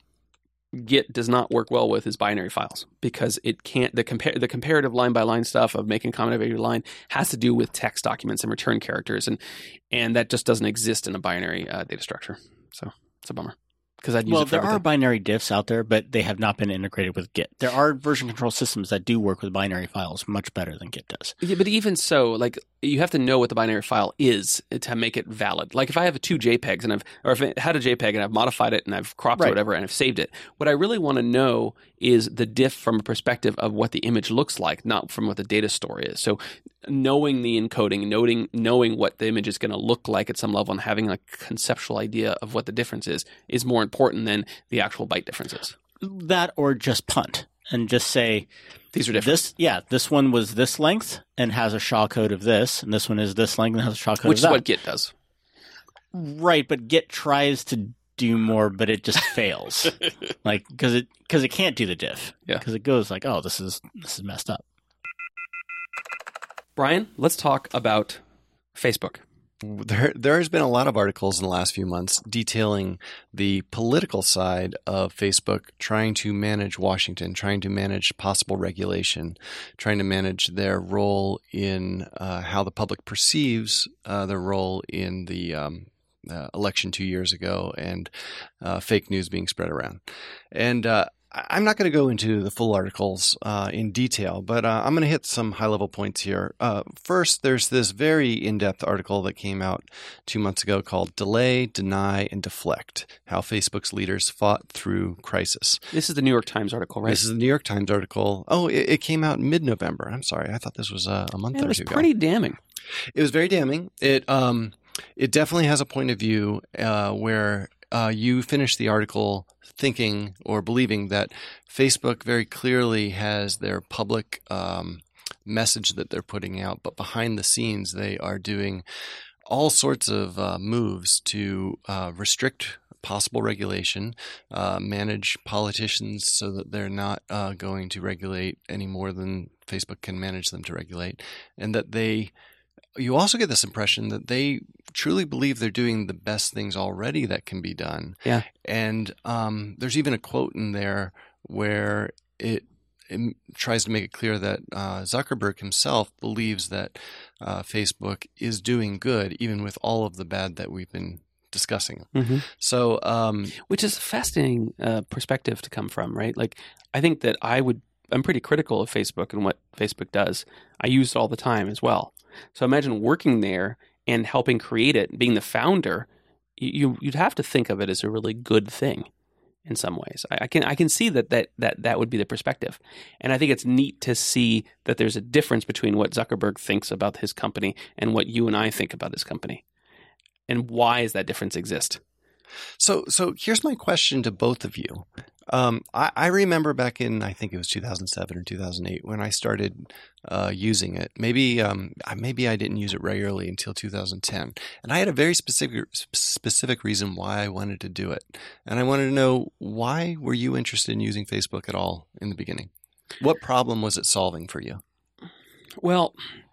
Git does not work well with is binary files, because it can't. The compare the comparative line by line stuff of making comment of every line has to do with text documents and return characters, and and that just doesn't exist in a binary uh, data structure. So it's a bummer, because I'd use Well, it for there are everything. binary diffs out there, but they have not been integrated with Git. There are version control systems that do work with binary files much better than Git does. Yeah, but even so, like you have to know what the binary file is to make it valid. Like if I have two JPEGs and I've, or if it had a JPEG and I've modified it and I've cropped Right. it or whatever and I've saved it, what I really want to know is the diff from a perspective of what the image looks like, not from what the data store is. So knowing the encoding, noting, knowing what the image is going to look like at some level, and having a conceptual idea of what the difference is, is more important than the actual byte differences. That or just punt and just say, These are different. this, yeah, this one was this length and has a S H A code of this, and this one is this length and has a S H A code Which of is that. what Git does. Right, but Git tries to do more, but it just fails. Like, because it, cause it can't do the diff. Yeah. Because it goes like, oh, this is this is messed up. Brian, let's talk about Facebook. There, there has been a lot of articles in the last few months detailing the political side of Facebook trying to manage Washington, trying to manage possible regulation, trying to manage their role in uh, how the public perceives uh, their role in the um, uh, election two years ago and uh, fake news being spread around. And uh, I'm not going to go into the full articles uh, in detail, but uh, I'm going to hit some high-level points here. Uh, first, there's this very in-depth article that came out two months ago called Delay, Deny, and Deflect, How Facebook's Leaders Fought Through Crisis. This is the New York Times article, right? This is the New York Times article. Oh, it, it came out in mid-November. I'm sorry. I thought this was uh, a month Man, or it was two ago. pretty damning. It was very damning. It, um, it definitely has a point of view uh, where uh, you finish the article thinking or believing that Facebook very clearly has their public um, message that they're putting out, but behind the scenes they are doing all sorts of uh, moves to uh, restrict possible regulation, uh, manage politicians so that they're not uh, going to regulate any more than Facebook can manage them to regulate, and that they you also get this impression that they truly believe they're doing the best things already that can be done. Yeah. And um, there's even a quote in there where it, it tries to make it clear that uh, Zuckerberg himself believes that uh, Facebook is doing good, even with all of the bad that we've been discussing. Mm-hmm. So, um, which is a fascinating uh, perspective to come from, right? Like, I think that I would, I'm pretty critical of Facebook and what Facebook does. I use it all the time as well. So imagine working there and helping create it, being the founder. You, you'd have to think of it as a really good thing in some ways. I, I can I can see that, that that that would be the perspective. And I think it's neat to see that there's a difference between what Zuckerberg thinks about his company and what you and I think about this company. And why does that difference exist? So, so here's my question to both of you. Um, I, I remember back in, I think it was two thousand seven or two thousand eight when I started uh, using it. Maybe, um, maybe I didn't use it regularly until two thousand ten, and I had a very specific specific reason why I wanted to do it. And I wanted to know, why were you interested in using Facebook at all in the beginning? What problem was it solving for you? Well,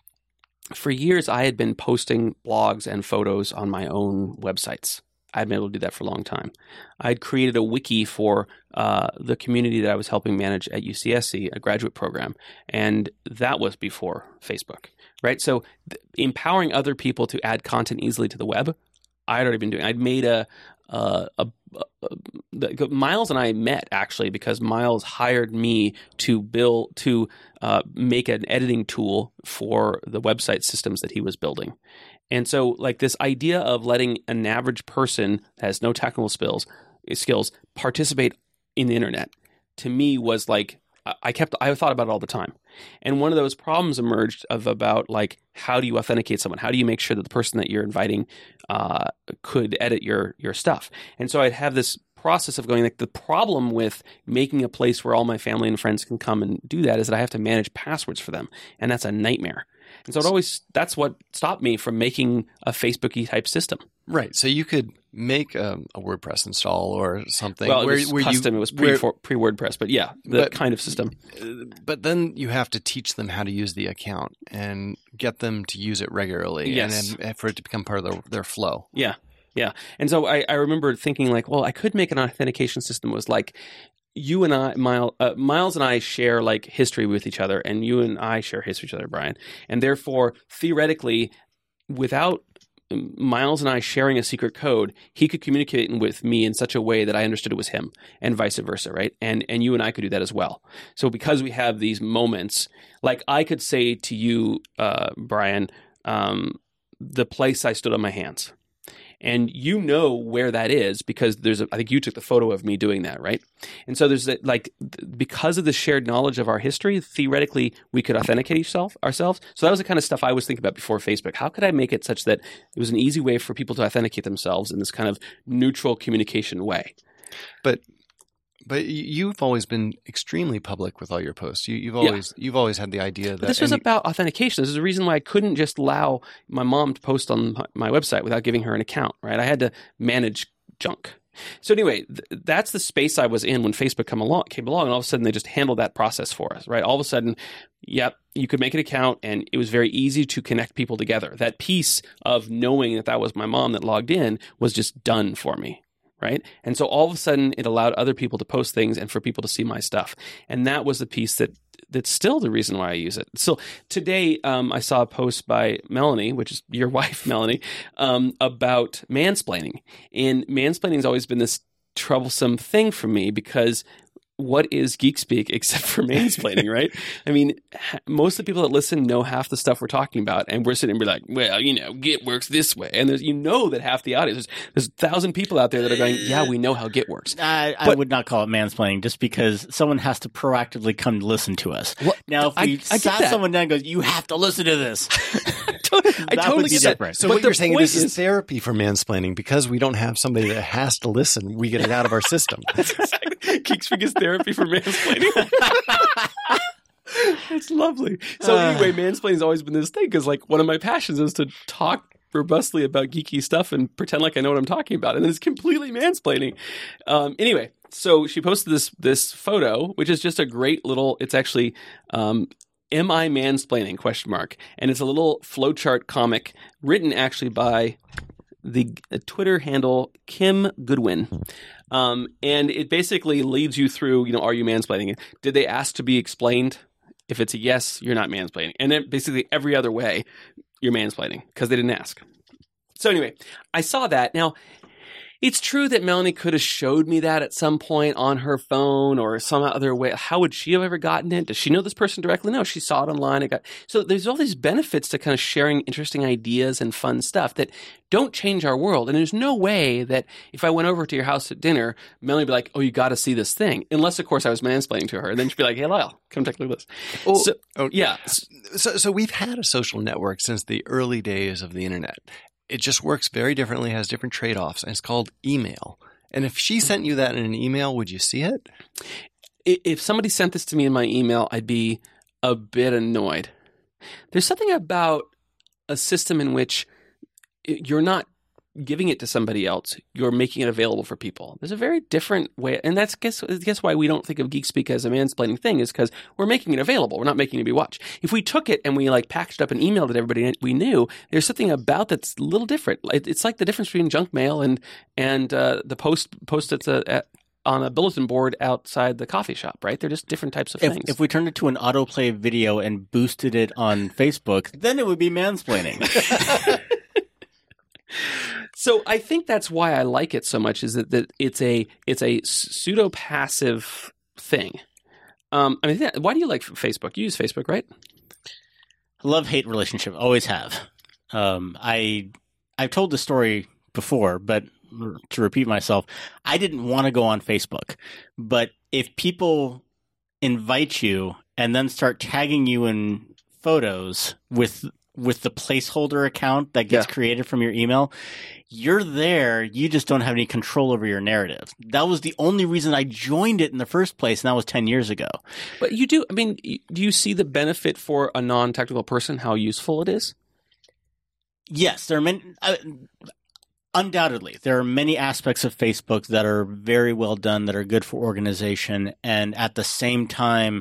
for years I had been posting blogs and photos on my own websites. I'd been able to do that for a long time. I'd created a wiki for uh, the community that I was helping manage at U C S C, a graduate program, and that was before Facebook, right? So th- empowering other people to add content easily to the web, I'd already been doing. I'd made a, uh, a, a, a the, Miles and I met actually because Miles hired me to build to uh, make an editing tool for the website systems that he was building. And so, like, this idea of letting an average person that has no technical skills skills participate in the internet, to me, was like, I kept I thought about it all the time. And one of those problems emerged of about, like, how do you authenticate someone? How do you make sure that the person that you're inviting uh, could edit your your stuff? And so I'd have this process of going, like, the problem with making a place where all my family and friends can come and do that is that I have to manage passwords for them, and that's a nightmare. And so it always that's what stopped me from making a Facebook-y type system. Right. So you could make a, a WordPress install or something. Well, it where, was where custom. You, it was pre where, for, pre WordPress, but yeah, the but, kind of system. But then you have to teach them how to use the account and get them to use it regularly, Yes. and, and for it to become part of their, their flow. Yeah, yeah. And so I, I remember thinking, like, well, I could make an authentication system that was like, you and I, Miles, uh, Miles and I share, like, history with each other, and you and I share history with each other, Brian. And therefore, theoretically, without Miles and I sharing a secret code, he could communicate with me in such a way that I understood it was him, and vice versa, right? And and you and I could do that as well. So because we have these moments, like, I could say to you, uh, Brian, um, the place I stood on my hands. And you know where that is because there's a, I think you took the photo of me doing that, right? And so there's a, like, because of the shared knowledge of our history, theoretically we could authenticate yourself, ourselves. So that was the kind of stuff I was thinking about before Facebook. How could I make it such that it was an easy way for people to authenticate themselves in this kind of neutral communication way? But But you've always been extremely public with all your posts. You, you've always yeah. you've always had the idea that but this was any, about authentication. This is the reason why I couldn't just allow my mom to post on my website without giving her an account. Right? I had to manage junk, So anyway, th- that's the space I was in when Facebook come along, came along, and all of a sudden they just handled that process for us, right? All of a sudden, yep, you could make an account, and it was very easy to connect people together. That piece of knowing that that was my mom that logged in was just done for me, right? And so all of a sudden, it allowed other people to post things and for people to see my stuff. And that was the piece that that's still the reason why I use it. So today, um, I saw a post by Melanie, which is your wife, Melanie, um, about mansplaining. And mansplaining has always been this troublesome thing for me because what is geek speak except for mansplaining, right? I mean, most of the people that listen know half the stuff we're talking about, and we're sitting and be like, well, you know, Git works this way. And there's, you know that half the audience, there's, there's a thousand people out there that are going, yeah, we know how Git works. I, I But- would not call it mansplaining just because someone has to proactively come to listen to us. Well, Now, if I- we I get sat that. someone down and goes, you have to listen to this. I That totally would be get that. different. So But what the you're saying, point this is, is- therapy for mansplaining because we don't have somebody that has to listen. We get it out of our system. Geek speak is therapy for mansplaining. That's lovely. So Uh. anyway, mansplaining's always been this thing because like one of my passions is to talk robustly about geeky stuff and pretend like I know what I'm talking about, and then it's completely mansplaining. Um, anyway, so she posted this this photo, which is just a great little. It's actually. Um, Am I mansplaining? Question mark. And it's a little flowchart comic written actually by the uh, Twitter handle Kim Goodwin. Um, and it basically leads you through, you know, are you mansplaining? Did they ask to be explained? If it's a yes, you're not mansplaining. And then basically every other way, you're mansplaining because they didn't ask. So anyway, I saw that. Now, it's true that Melanie could have showed me that at some point on her phone or some other way. How would she have ever gotten it? Does she know this person directly? No, she saw it online. It got so there's all these benefits to kind of sharing interesting ideas and fun stuff that don't change our world. And there's no way that if I went over to your house at dinner, Melanie would be like, "Oh, you got to see this thing," unless of course I was mansplaining to her, and then she'd be like, "Hey, Lyle, come take a look at this." Oh, so, oh, yeah, So, so we've had a social network since the early days of the internet. It just works very differently, has different trade-offs, and it's called email. And if she sent you that in an email, would you see it? I- if somebody sent this to me in my email, I'd be a bit annoyed. There's something about a system in which you're not giving it to somebody else, you're making it available for people. There's a very different way, and that's guess guess why we don't think of Geek Speak as a mansplaining thing is because we're making it available. We're not making it be watched. If we took it and we like packaged up and emailed it to everybody we knew, there's something about that's a little different. It, it's like the difference between junk mail and and uh, the post post at the at, on a bulletin board outside the coffee shop, right? They're just different types of If, things. if we turned it to an autoplay video and boosted it on Facebook, then it would be mansplaining. So I think that's why I like it so much is that, that it's a it's a pseudo passive thing. Um, I mean, th- why do you like Facebook? You use Facebook, right? Love-hate relationship. Always have. Um, I, I've told the story before, but to repeat myself, I didn't want to go on Facebook. But if people invite you and then start tagging you in photos with with the placeholder account that gets Yeah. created from your email, you're there. You just don't have any control over your narrative. That was the only reason I joined it in the first place, and that was ten years ago. But you do. I mean, y- do you see the benefit for a non-technical person? How useful it is? Yes, there are many. Uh, undoubtedly, there are many aspects of Facebook that are very well done, that are good for organization, and at the same time,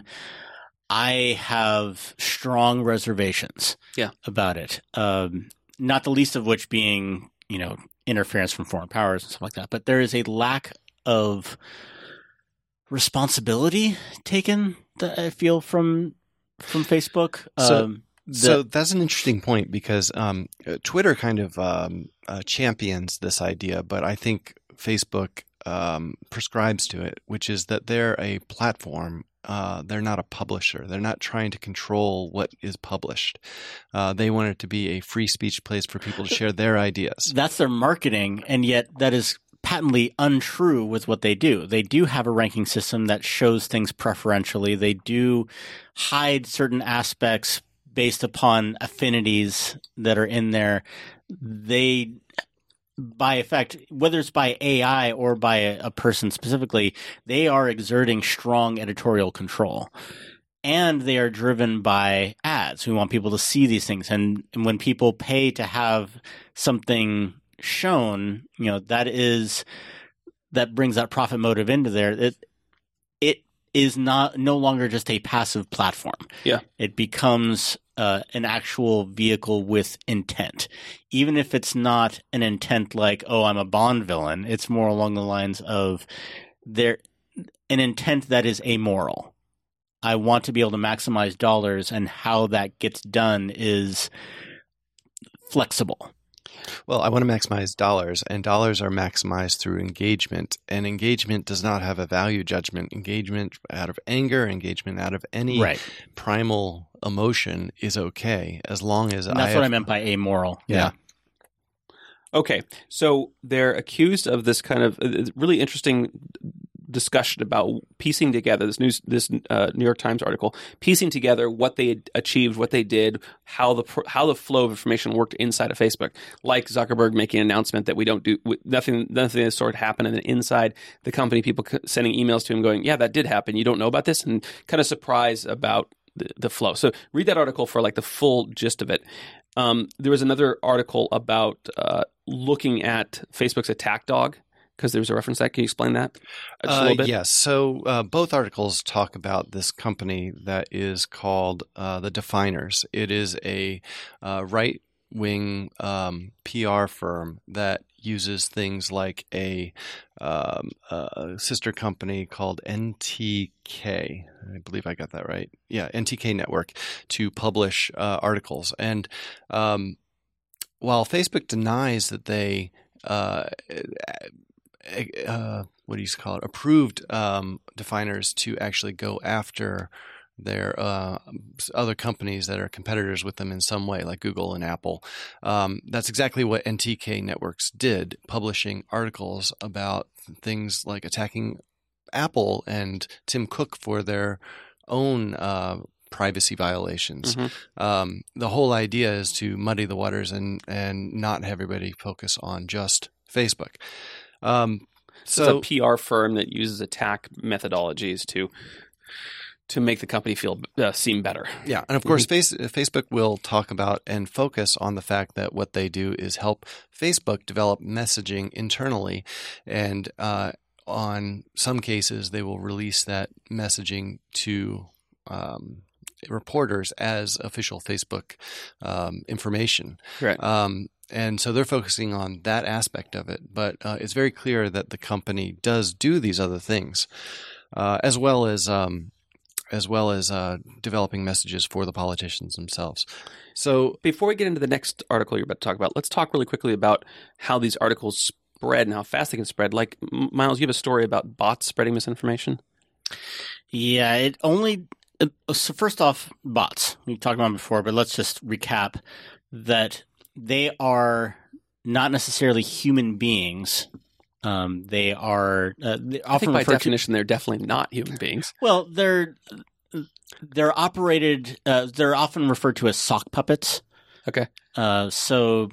I have strong reservations Yeah. about it. Um, not the least of which being, you know, interference from foreign powers and stuff like that. But there is a lack of responsibility taken that I feel from from Facebook. So- um, the- So that's an interesting point because um, uh, Twitter kind of um, uh, champions this idea, but I think Facebook um, prescribes to it, which is that they're a platform. Uh, they're not a publisher. They're not trying to control what is published. Uh, they want it to be a free speech place for people to share their ideas. That's their marketing, and yet that is patently untrue with what they do. They do have a ranking system that shows things preferentially. They do hide certain aspects based upon affinities that are in there. They, by effect, whether it's by A I or by a, a person specifically, they are exerting strong editorial control. And they are driven by ads. We want people to see these things. And, and when people pay to have something shown, you know, that is that brings that profit motive into there, it it is not no longer just a passive platform. Yeah. It becomes uh, an actual vehicle with intent. Even if it's not an intent like, oh, I'm a Bond villain, it's more along the lines of there an intent that is amoral. I want to be able to maximize dollars, and how that gets done is flexible. Well, I want to maximize dollars, and dollars are maximized through engagement. And engagement does not have a value judgment. Engagement out of anger, engagement out of any Right. primal emotion is okay, as long as And I that's what have- I meant by amoral. Yeah. Okay, so they're accused of this kind of uh, really interesting discussion about piecing together this news, this uh, New York Times article, piecing together what they had achieved, what they did, how the pr- how the flow of information worked inside of Facebook. Like Zuckerberg making an announcement that we don't do nothing, nothing of this sort happened, and then inside the company, people c- sending emails to him going, "Yeah, that did happen. You don't know about this," and kind of surprise about the, the flow. So read that article for like the full gist of it. Um, there was another article about uh, looking at Facebook's attack dog, because there was a reference to that. Can you explain that just a Uh, little bit? yes. So uh, both articles talk about this company that is called uh, the Definers. It is a uh, right-wing um, P R firm that uses things like a, um, a sister company called N T K. I believe I got that right. Yeah, N T K Network, to publish uh, articles. And um, while Facebook denies that they uh, uh, what do you call it? Approved um, definers to actually go after their uh, other companies that are competitors with them in some way, like Google and Apple. Um, that's exactly what N T K Networks did, publishing articles about things like attacking Apple and Tim Cook for their own uh, privacy violations. Mhm. Um, the whole idea is to muddy the waters and and not have everybody focus on just Facebook. Um, So so it's a P R firm that uses attack methodologies to to make the company feel uh, seem better. yeah, and of course, face, Facebook will talk about and focus on the fact that what they do is help Facebook develop messaging internally, and uh, on some cases, they will release that messaging to um, reporters as official Facebook um, information. Right. Um, and so they're focusing on that aspect of it. But uh, it's very clear that the company does do these other things, uh, as well as um, as well as uh, developing messages for the politicians themselves. So Before we get into the next article you're about to talk about, let's talk really quickly about how these articles spread and how fast they can spread. Like, M- Miles, you have a story about bots spreading misinformation? Yeah, it only. Uh, so first off, bots. We've talked about them before, but let's just recap that they are not necessarily human beings. Um, they are uh, they I often think by referred to. definition, they're definitely not human beings. Well, they're they're operated. Uh, they're often referred to as sock puppets. Okay. Uh, so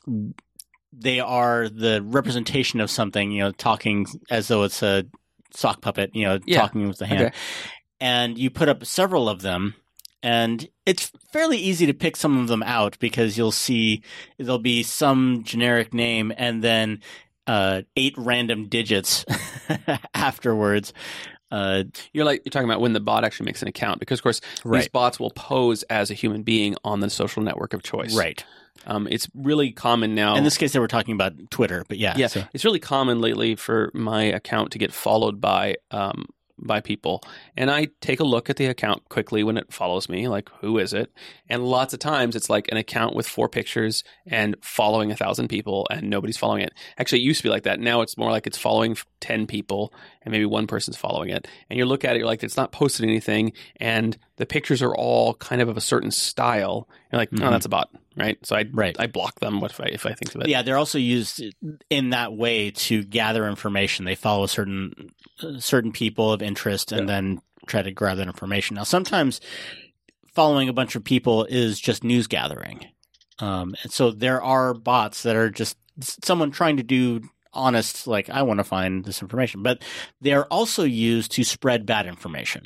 they are the representation of something. You know, talking as though it's a sock puppet. You know, Yeah. talking with the hand. Okay. And you put up several of them, and it's fairly easy to pick some of them out because you'll see there'll be some generic name and then uh, eight random digits afterwards. Uh, You're like you're talking about when the bot actually makes an account, because of course these Right. bots will pose as a human being on the social network of choice. right. Um, it's really common now. In this case, they were talking about Twitter, but yeah. yeah, so- it's really common lately for my account to get followed by um, by people, and I take a look at the account quickly when it follows me, like who is it? And lots of times it's like an account with four pictures and following a thousand people, and nobody's following it. Actually, it used to be like that. Now it's more like it's following ten people, and maybe one person's following it. And you look at it, you're like, it's not posted anything, and the pictures are all kind of of a certain style. You're like, oh, Mhm. that's a bot, right? So I Right. I block them. What if I if I think of it? Yeah, they're also used in that way to gather information. They follow certain certain people of interest and Yeah. then try to grab that information. Now, sometimes following a bunch of people is just news gathering. Um, and so there are bots that are just someone trying to do honest, like, I want to find this information. But they're also used to spread bad information.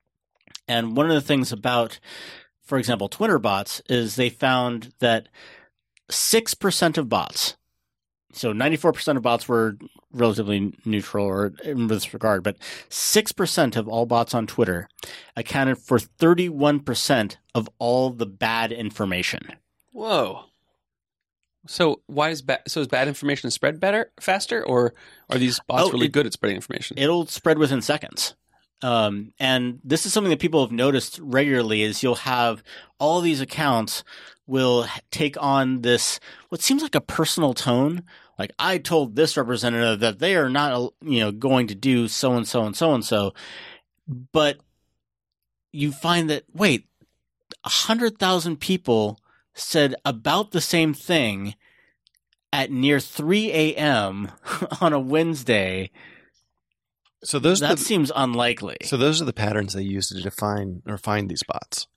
And one of the things about, for example, Twitter bots is they found that six percent of bots, so ninety-four percent of bots were relatively neutral or in this regard, but six percent of all bots on Twitter accounted for thirty-one percent of all the bad information. Whoa. So why is bad? So is bad information spread better, faster, or are these bots Oh, really it- good at spreading information? It'll spread within seconds. Um, and this is something that people have noticed regularly is you'll have all these accounts will take on this, what seems like a personal tone. Like, I told this representative that they are not, you know, going to do so-and-so and so-and-so. But you find that, wait, one hundred thousand people said about the same thing at near three a.m. on a Wednesday. So those are That the, seems unlikely. so those are the patterns they use to define or find these bots.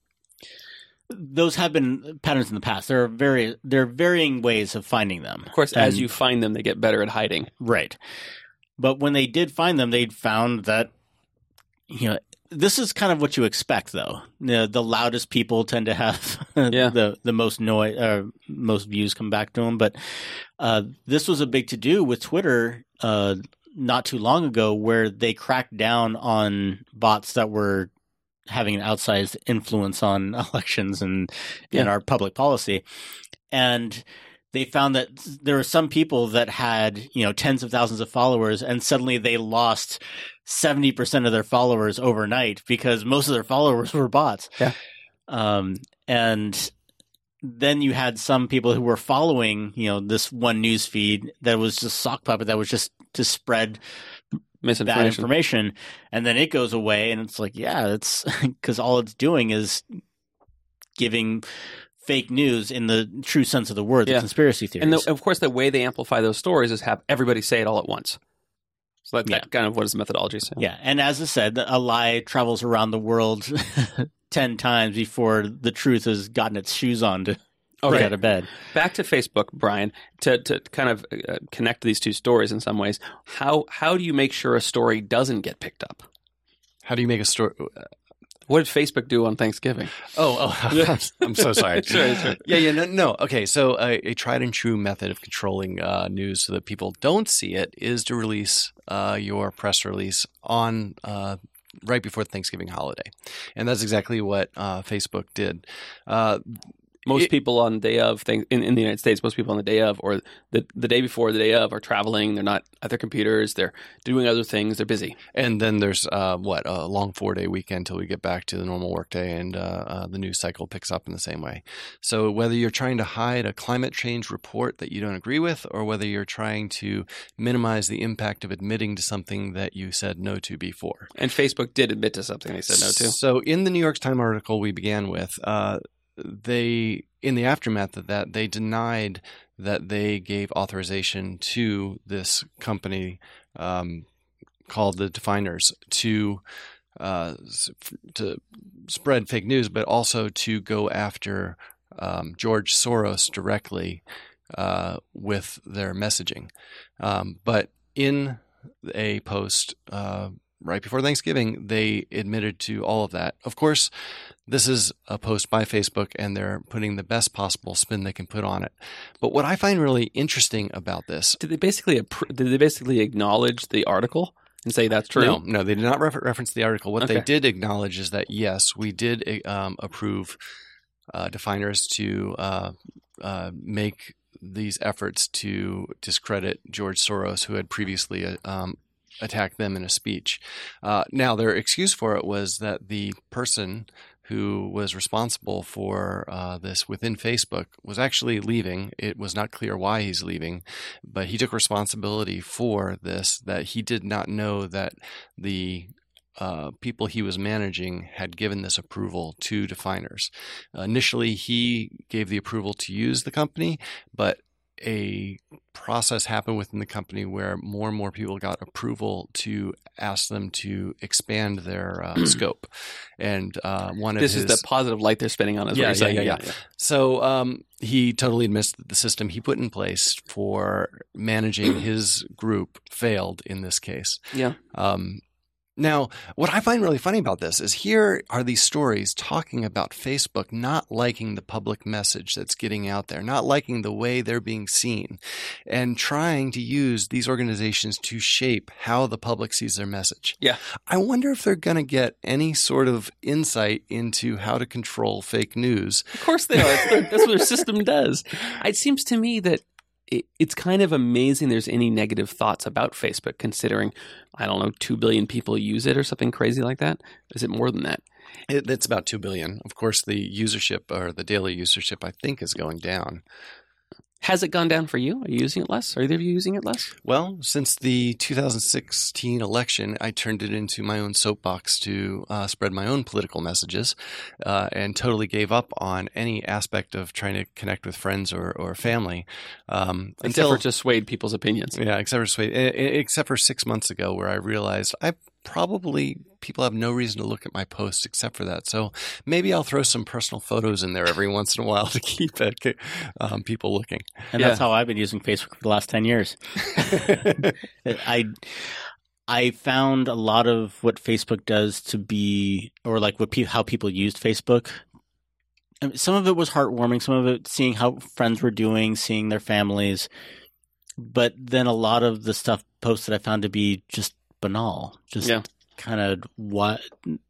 Those have been patterns in the past. There are very there are varying ways of finding them. Of course, as And- you find them, they get better at hiding. Right. But when they did find them, they'd found that, you know, this is kind of what you expect, though. The, the loudest people tend to have Yeah. the the most noise, uh, most views come back to them. But uh, this was a big to do with Twitter uh, not too long ago, where they cracked down on bots that were having an outsized influence on elections and in Yeah. our public policy, and they found that there were some people that had, you know, tens of thousands of followers, and suddenly they lost seventy percent of their followers overnight because most of their followers were bots. Yeah. Um, and then you had some people who were following, you know, this one news feed that was just sock puppet that was just to spread bad Misinformation. information. And then it goes away, and it's like, yeah, it's because all it's doing is giving fake news in the true sense of the word, the Yeah. conspiracy theories. And the, of course, the way they amplify those stories is have everybody say it all at once. So that, Yeah. that kind of what is the methodology. So. yeah, and as I said, a lie travels around the world ten times before the truth has gotten its shoes on to Okay. get out of bed. Back to Facebook, Brian, to, to kind of uh, connect these two stories in some ways. How how do you make sure a story doesn't get picked up? How do you make a story? What did Facebook do on Thanksgiving? Oh, oh I'm, I'm so sorry. Sure, sure. Yeah, yeah, no, no. Okay, so a, a tried and true method of controlling uh, news so that people don't see it is to release uh, your press release on uh, right before the Thanksgiving holiday, and that's exactly what uh, Facebook did. Uh, Most It- people on the day of thing in, in the United States, most people on the day of or the, the day before the day of are traveling. They're not at their computers. They're doing other things. They're busy. And then there's uh, what a long four day weekend till we get back to the normal workday, and uh, uh, the news cycle picks up in the same way. So whether you're trying to hide a climate change report that you don't agree with, or whether you're trying to minimize the impact of admitting to something that you said no to before. And Facebook did admit to something they said no to. So in the New York Times article we began with, uh, they in the aftermath of that they denied that they gave authorization to this company um, called the Definers to uh, s- to spread fake news, but also to go after um, George Soros directly uh, with their messaging. Um, but in a post uh, right before Thanksgiving, they admitted to all of that. Of course, this is a post by Facebook, and they're putting the best possible spin they can put on it. But what I find really interesting about this, Did they basically appro- did they basically acknowledge the article and say that's true? no, no, they did not refer- reference the article. What they Okay. did acknowledge is that yes, we did um, approve uh, Definers to uh, uh, make these efforts to discredit George Soros, who had previously uh, um, attacked them in a speech. Uh, now, their excuse for it was that the person who was responsible for uh, this within Facebook was actually leaving. It was not clear why he's leaving, but he took responsibility for this, that he did not know that the uh, people he was managing had given this approval to Definers. Uh, initially, he gave the approval to use the company, but a process happened within the company where more and more people got approval to ask them to expand their uh, scope. And uh, one of This his is the positive light they're spinning on us. Yeah, what you're yeah, saying. yeah, yeah. So um, he totally admits that the system he put in place for managing his group failed in this case. Yeah. Um, Now, what I find really funny about this is here are these stories talking about Facebook not liking the public message that's getting out there, not liking the way they're being seen, and trying to use these organizations to shape how the public sees their message. Yeah. I wonder if they're going to get any sort of insight into how to control fake news. Of course they are. That's, their, that's what their system does. It seems to me that it, it's kind of amazing there's any negative thoughts about Facebook, considering, I don't know, two billion people use it or something crazy like that. Is it more than that? It, it's about two billion. Of course, the usership or the daily usership, I think, is going down. Has it gone down for you? Are you using it less? Are either of you using it less? Well, since the two thousand sixteen election, I turned it into my own soapbox to uh, spread my own political messages uh, and totally gave up on any aspect of trying to connect with friends or, or family. Um, Except until, for just swayed people's opinions. Yeah, except for, sway, except for six months ago where I realized I probably people have no reason to look at my posts except for that. So maybe I'll throw some personal photos in there every once in a while to keep it, um, people looking. And Yeah. that's how I've been using Facebook for the last ten years. I I found a lot of what Facebook does to be, or like what pe- how people used Facebook. I mean, some of it was heartwarming, some of it seeing how friends were doing, seeing their families. But then a lot of the stuff posted I found to be just banal, just Yeah. kind of what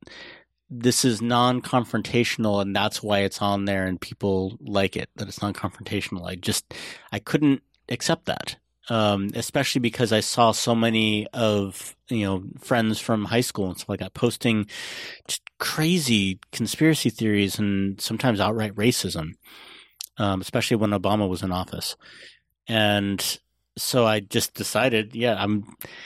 this is non-confrontational, and that's why it's on there, and people like it that it's non-confrontational. I just I couldn't accept that, um, especially because I saw so many of you know friends from high school and stuff like that posting just crazy conspiracy theories and sometimes outright racism, um, especially when Obama was in office, and so I just decided, yeah, I'm.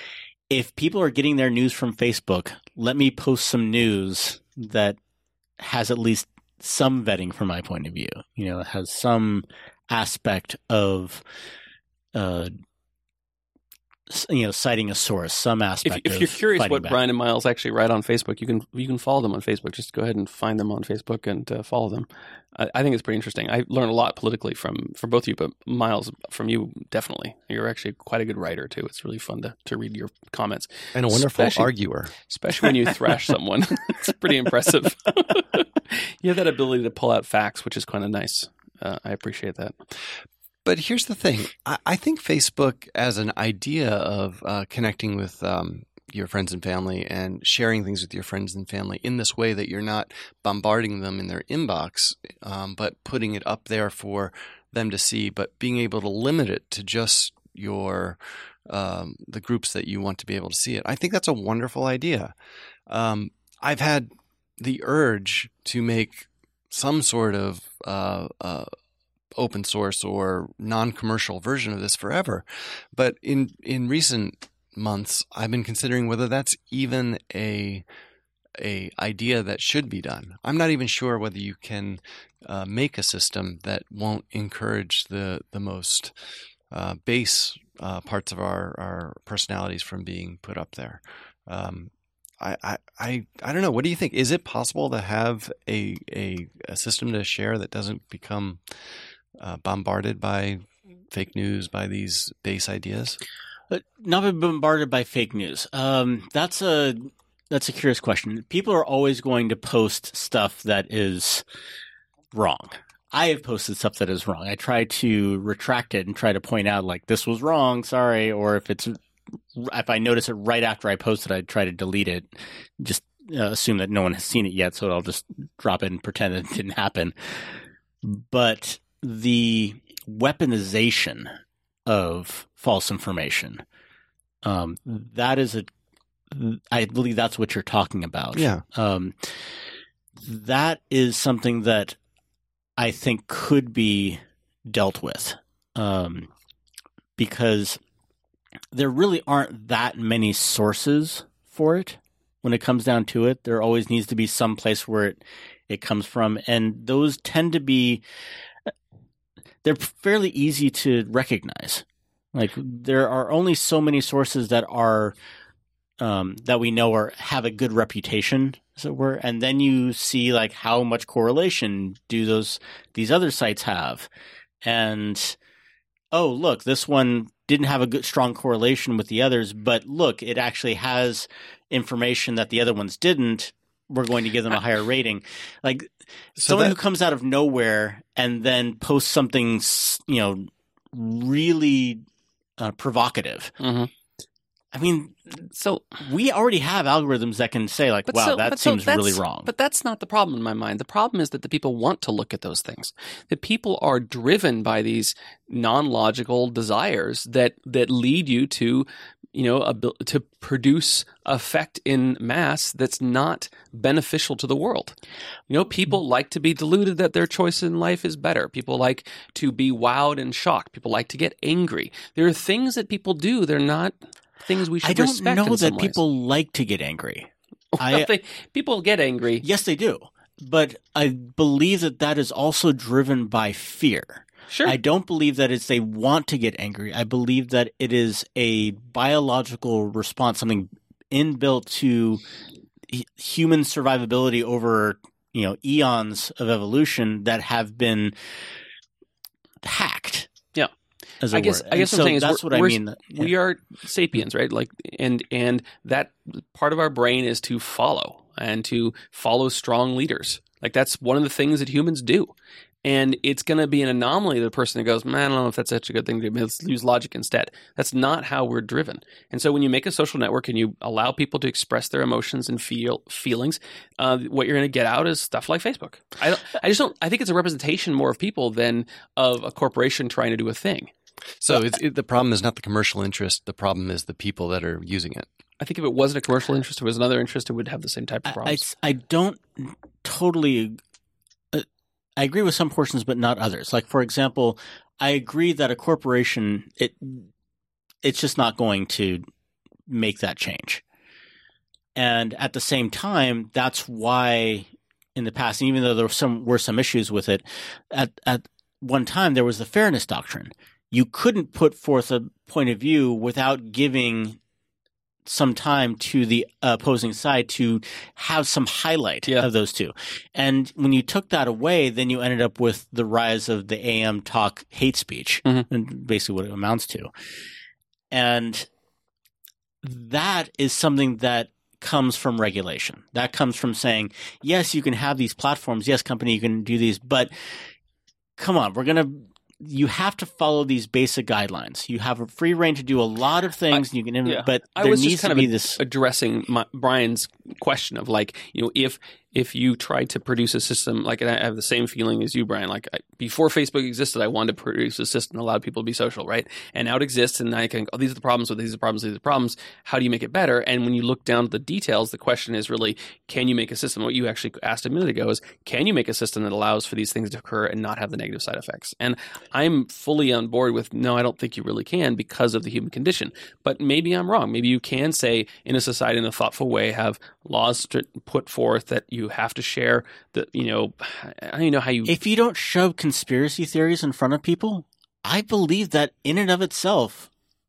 If people are getting their news from Facebook, let me post some news that has at least some vetting from my point of view. You know, it has some aspect of, uh, you know, citing a source, some If, aspect. if of you're curious fighting what back. Brian and Miles actually write on Facebook, you can you can follow them on Facebook. Just go ahead and find them on Facebook and uh, follow them. I, I think it's pretty interesting. I learn a lot politically from from both of you, but Miles, from you definitely. You're actually quite a good writer too. It's really fun to, to read your comments, And a wonderful Especially- arguer. especially when you thrash someone. It's pretty impressive. You have that ability to pull out facts, which is kind of nice. Uh, I appreciate that. But here's the thing. I, I think Facebook as an idea of uh, connecting with um, your friends and family and sharing things with your friends and family in this way that you're not bombarding them in their inbox, um, but putting it up there for them to see, but being able to limit it to just your um, the groups that you want to be able to see it. I think that's a wonderful idea. Um, I've had the urge to make some sort of uh, uh, open source or non-commercial version of this forever. But in, in recent months, I've been considering whether that's even a, a idea that should be done. I'm not even sure whether you can uh, make a system that won't encourage the, the most uh, base uh, parts of our, our personalities from being put up there. Um, I, I, I, I don't know. What do you think? Is it possible to have a, a, a system to share that doesn't become Uh, bombarded by fake news, by these base ideas? But not be bombarded by fake news. Um, that's a that's a curious question. People are always going to post stuff that is wrong. I have posted stuff that is wrong. I try to retract it and try to point out like this was wrong, sorry, or if it's if I notice it right after I post it, I try to delete it. Just uh, assume that no one has seen it yet, so I'll just drop it and pretend it didn't happen. But the weaponization of false information, um, that is a, I believe that's what you're talking about. Yeah. Um, that is something that I think could be dealt with, um, because there really aren't that many sources for it. When it comes down to it, there always needs to be some place where it, it comes from. And those tend to be, they're fairly easy to recognize. Like there are only so many sources that are um, that we know are have a good reputation, as it were, and then you see like how much correlation do those these other sites have, and oh look, this one didn't have a good, strong correlation with the others, but look, it actually has information that the other ones didn't. We're going to give them a higher rating. Like So someone that- who comes out of nowhere and then posts something, you know, really uh, provocative. Mhm. I mean, So we already have algorithms that can say, like, But wow, so- that but so seems that's- really wrong. But that's not the problem in my mind. The problem is that the people want to look at those things. That people are driven by these non-logical desires that that lead you to, you know, abil- to produce effect in mass that's not beneficial to the world. You know, people like to be deluded that their choice in life is better. People like to be wowed and shocked. People like to get angry. There are things that people do. They're not things we should I don't respect know in that some ways. people like to get angry. Well, I, they- people get angry. yes, they do. But I believe that that is also driven by fear. Sure. I don't believe that it's they want to get angry. I believe that it is a biological response, something inbuilt to h- human survivability over, you know, eons of evolution that have been hacked. Yeah. As I it guess were. I guess And what I'm so saying is that's we're- what I we're- mean. that- yeah. we are sapiens, right? Like, and and that part of our brain is to follow and to follow strong leaders. Like that's one of the things that humans do. And it's going to be an anomaly to the person who goes, man, I don't know if that's such a good thing to do. Let's use logic instead. That's not how we're driven. And so when you make a social network and you allow people to express their emotions and feel feelings, uh, what you're going to get out is stuff like Facebook. I don't, I just don't. I think it's a representation more of people than of a corporation trying to do a thing. So it's, it, the problem is not the commercial interest. The problem is the people that are using it. I think if it wasn't a commercial interest, if it was another interest, it would have the same type of I, I, problems. I don't totally. Uh, I agree with some portions, but not others. Like, for example, I agree that a corporation it it's just not going to make that change. And at the same time, that's why in the past, even though there were some were some issues with it, at at one time there was the fairness doctrine. You couldn't put forth a point of view without giving some time to the opposing side to have some highlight Yeah. of those two. And when you took that away, then you ended up with the rise of the A M talk hate speech, Mhm. and basically what it amounts to. And that is something that comes from regulation. That comes from saying, yes, you can have these platforms. Yes, company, you can do these, but come on, we're going to you have to follow these basic guidelines. You have a free reign to do a lot of things. and you can, yeah. but I there was needs just kind to of be a- this. addressing my, Brian's question of like, you know, if if you tried to produce a system, like, and I have the same feeling as you, Brian, like I, before Facebook existed, I wanted to produce a system that allowed people to be social, right? And now it exists, and I can, oh, these are the problems, or these are the problems, these are the problems. How do you make it better? And when you look down at the details, the question is really, can you make a system? What you actually asked a minute ago is, can you make a system that allows for these things to occur and not have the negative side effects? And I'm fully on board with, no, I don't think you really can because of the human condition. But maybe I'm wrong. Maybe you can say, in a society, in a thoughtful way, have laws to put forth that you have to share. That, you know, I don't even know how you. If you don't shove conspiracy theories in front of people, I believe that in and of itself,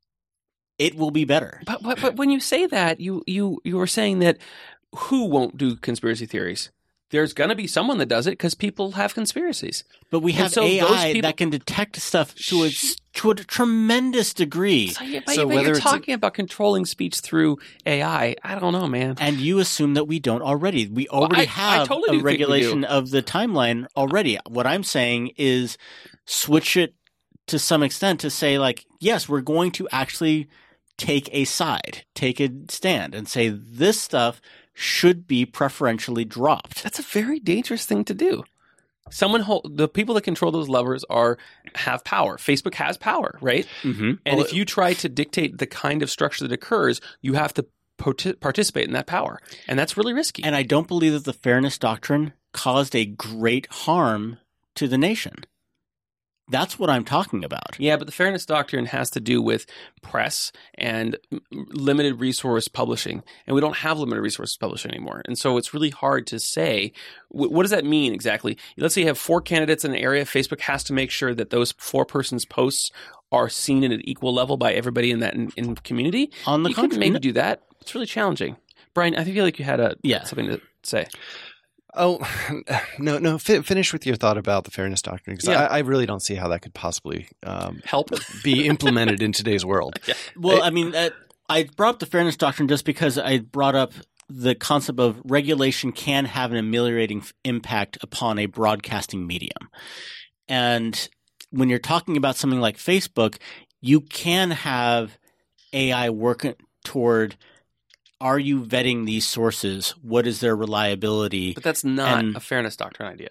it will be better. But, but but when you say that, you you you are saying that who won't do conspiracy theories? There's going to be someone that does it because people have conspiracies. But we And have so A those I people- that can detect stuff to a, to a tremendous degree. So, yeah, but, So but whether you're it's a- talking about controlling speech through A I. I don't know, man. And you assume that we don't already. We already I- I have totally do a think we regulation do. of the timeline already. What I'm saying is switch it to some extent to say, like, yes, we're going to actually take a side, take a stand, and say this stuff should be preferentially dropped. That's a very dangerous thing to do. Someone hold, the people that control those levers are have power. Facebook has power, right? Mm-hmm. And Well, if you try to dictate the kind of structure that occurs, you have to parti- participate in that power, and that's really risky. And I don't believe that the fairness doctrine caused a great harm to the nation. That's what I'm talking about. Yeah, but the fairness doctrine has to do with press and m- limited resource publishing, and we don't have limited resource publishing anymore. And so it's really hard to say wh- what does that mean exactly. Let's say you have four candidates in an area. Facebook has to make sure that those four persons' posts are seen at an equal level by everybody in that in, in community. On the you could contrary, maybe do that. It's really challenging. Brian, I feel like you had a Yeah. something to say. Oh, no, no. Fi- finish with your thought about the fairness doctrine, because Yeah. I, I really don't see how that could possibly um, Help. be implemented in today's world. Well, I mean, uh, I brought up the fairness doctrine just because I brought up the concept of regulation can have an ameliorating f- impact upon a broadcasting medium. And when you're talking about something like Facebook, you can have A I work toward, are you vetting these sources? What is their reliability? But that's not And- a fairness doctrine idea.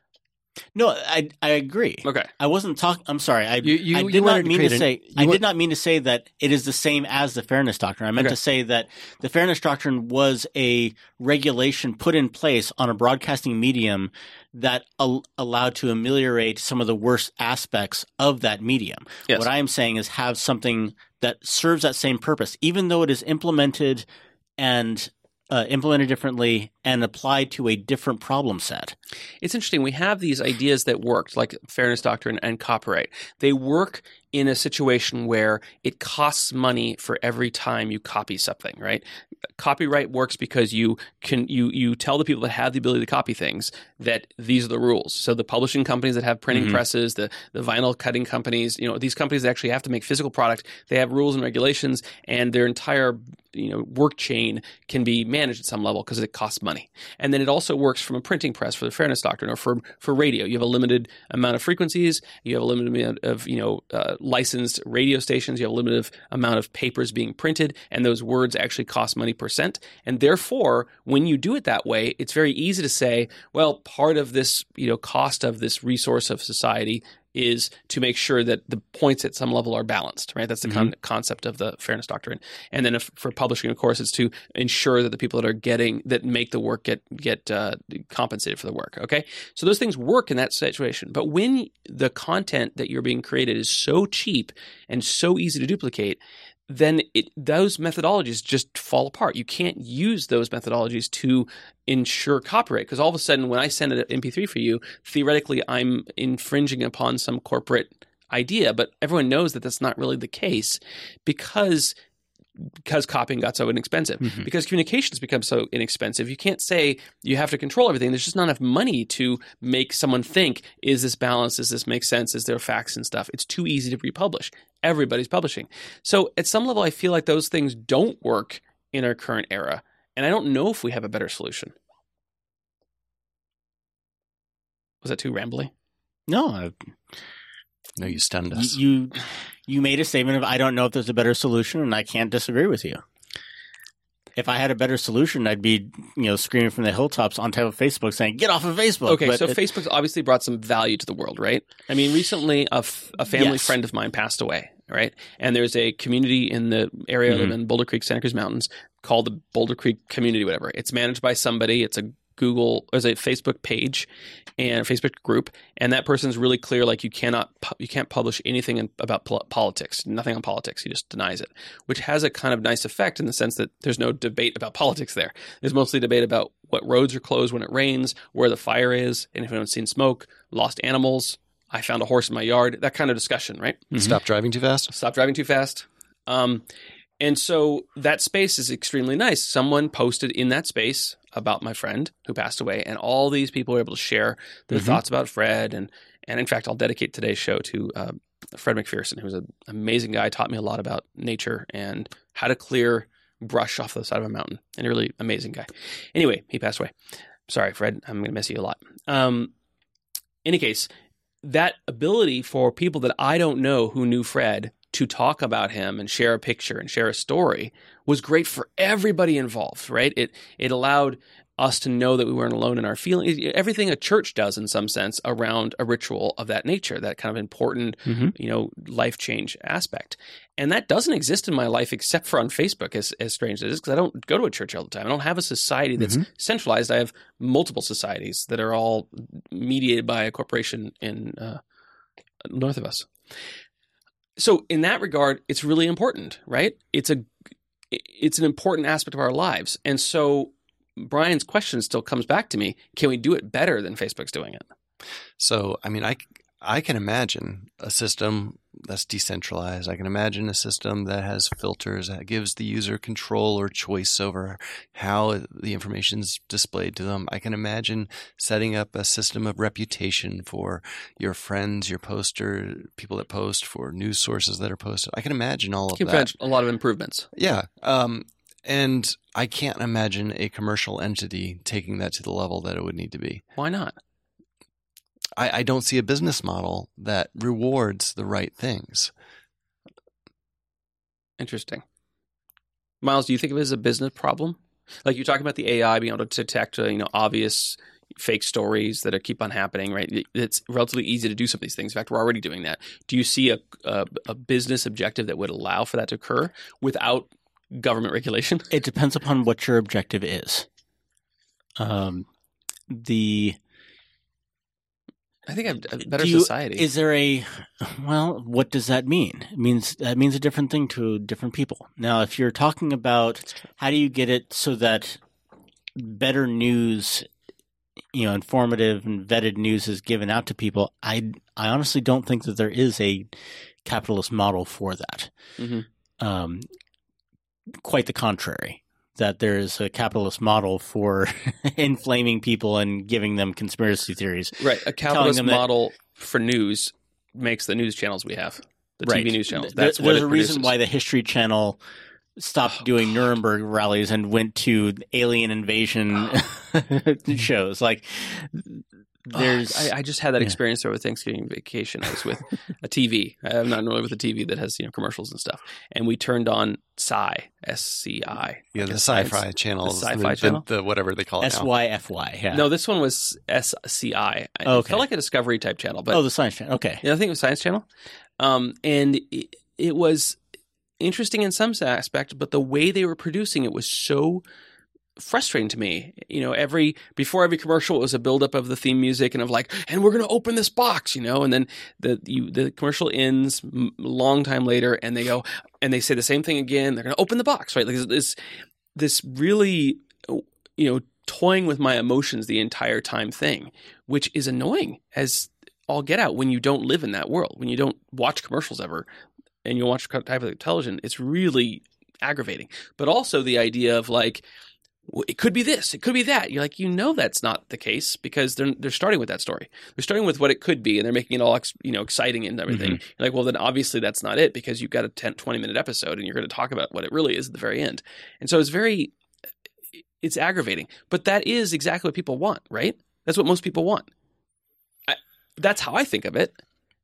No, I I agree. Okay. I wasn't talking. I'm sorry. I, You- you- I you did wanted not to mean to create an- say. you I want- did not mean to say that it is the same as the fairness doctrine. I meant Okay. to say that the fairness doctrine was a regulation put in place on a broadcasting medium that al- allowed to ameliorate some of the worst aspects of that medium. Yes. What I am saying is have something that serves that same purpose, even though it is implemented and uh, implemented differently and applied to a different problem set. It's interesting. We have these ideas that worked, like fairness doctrine and copyright. They work in a situation where it costs money for every time you copy something, right? Copyright works because you can you you tell the people that have the ability to copy things that these are the rules. So the publishing companies that have printing Mhm. presses, the the vinyl cutting companies, you know, these companies that actually have to make physical product, they have rules and regulations, and their entire you know work chain can be managed at some level because it costs money. And then it also works from a printing press for the fairness doctrine, or for for radio. You have a limited amount of frequencies. You have a limited amount of you know uh, licensed radio stations. You have a limited amount of papers being printed, and those words actually cost money per cent. And therefore, when you do it that way, it's very easy to say, well, part of this you know cost of this resource of society is to make sure that the points at some level are balanced, right? That's the con- concept of the fairness doctrine. And then if, for publishing, of course, it's to ensure that the people that are getting, that make the work get get uh, compensated for the work, okay? So those things work in that situation. But when the content that you're being created is so cheap and so easy to duplicate, then it, those methodologies just fall apart. You can't use those methodologies to ensure copyright, because all of a sudden when I send an M P three for you, theoretically I'm infringing upon some corporate idea, but everyone knows that that's not really the case because because copying got so inexpensive. Mhm. Because communications become so inexpensive, you can't say you have to control everything. There's just not enough money to make someone think, is this balanced? Does this make sense? Is there facts and stuff? It's too easy to republish. Everybody's publishing. So at some level, I feel like those things don't work in our current era. And I don't know if we have a better solution. Was that too rambly? No, I, No, you stunned y- us. you you made a statement of I don't know if there's a better solution, and I can't disagree with you. If I had a better solution, I'd be you know screaming from the hilltops on top of Facebook saying, "Get off of Facebook!" Okay, But so it- Facebook's obviously brought some value to the world, right? I mean, recently a, f- a family Yes. friend of mine passed away, right? And there's a community in the area I live in, Boulder Creek, Santa Cruz Mountains, called the Boulder Creek Community, whatever. It's managed by somebody. It's a Google, there's a Facebook page and a Facebook group, and that person's really clear. Like you cannot, pu- you can't publish anything in, about pol- politics, nothing on politics. He just denies it, which has a kind of nice effect in the sense that there's no debate about politics there. There's mostly debate about what roads are closed when it rains, where the fire is, and if anyone's seen smoke, lost animals. I found a horse in my yard. That kind of discussion, right? Stop driving too fast. Stop driving too fast. Um, and so that space is extremely nice. Someone posted in that space about my friend who passed away, and all these people were able to share their Mhm. thoughts about Fred. And, and in fact, I'll dedicate today's show to uh, Fred McPherson, who's an amazing guy, taught me a lot about nature and how to clear brush off the side of a mountain, and a really amazing guy. Anyway, he passed away. Sorry, Fred. I'm going to miss you a lot. Um, in any case, that ability for people that I don't know who knew Fred to talk about him and share a picture and share a story was great for everybody involved, right? It it allowed us to know that we weren't alone in our feelings. Everything a church does in some sense around a ritual of that nature, that kind of important, Mhm. you know, life change aspect. And that doesn't exist in my life except for on Facebook, as, as strange as it is, because I don't go to a church all the time. I don't have a society that's centralized. I have multiple societies that are all mediated by a corporation in uh, north of us. So in that regard, it's really important, right? It's a it's an important aspect of our lives. And so Brian's question still comes back to me. Can we do it better than Facebook's doing it? So, I mean, I, I can imagine a system that's decentralized. I can imagine a system that has filters, that gives the user control or choice over how the information is displayed to them. I can imagine setting up a system of reputation for your friends, your poster, people that post, for news sources that are posted. I can imagine all of You've that. got a lot of improvements. Yeah. Um, and I can't imagine a commercial entity taking that to the level that it would need to be. Why not? I, I don't see a business model that rewards the right things. Interesting. Miles, do you think of it as a business problem? Like you're talking about the A I being able to detect, uh, you know, obvious fake stories that are, keep on happening, right? It's relatively easy to do some of these things. In fact, we're already doing that. Do you see a, a, a business objective that would allow for that to occur without government regulation? It depends upon what your objective is. Um, the I think a, a better Do you- society. Is there a well? What does that mean? It means that means a different thing to different people. Now, if you're talking about how do you get it so that better news, you know, informative and vetted news is given out to people, I I honestly don't think that there is a capitalist model for that. Mhm. Um, quite the contrary. That there is a capitalist model for inflaming people and giving them conspiracy theories. Right. A capitalist them that- model for news makes the news channels we have, the Right. T V news channels. There- That's what There's it a reason produces. why the History Channel stopped Oh, doing God. Nuremberg rallies and went to alien invasion shows. Like, there's Oh, I, I just had that yeah. experience over Thanksgiving vacation. I was with a T V. I'm not familiar with a T V that has, you know, commercials and stuff. And we turned on Sci, S C I. Yeah, like the a sci-fi science- channel, the sci-fi the, channel? the, the whatever they call it S now. Y F Y. Yeah. No, this one was S C I. It Okay. felt like a Discovery type channel, but oh, the Science Channel. Okay. yeah, I think it was Science Channel. Um, and it, it was interesting in some aspect, but the way they were producing it was so frustrating to me. You know, every before every commercial, it was a buildup of the theme music and of like, and we're going to open this box, you know, and then the you, the commercial ends a long time later, and they go and they say the same thing again. They're going to open the box, right? Like this this really, you know, toying with my emotions the entire time thing, which is annoying as all get out when you don't live in that world, when you don't watch commercials ever, and you watch type of television. It's really aggravating. But also the idea of like, well, it could be this, it could be that. You're like, you know, that's not the case because they're they're starting with that story. They're starting with what it could be, and they're making it all ex, you know exciting and everything. You're like, well, then obviously that's not it because you've got a ten, twenty minute episode, and you're going to talk about what it really is at the very end. And so it's very, it's aggravating. But that is exactly what people want, right? That's what most people want. I, that's how I think of it.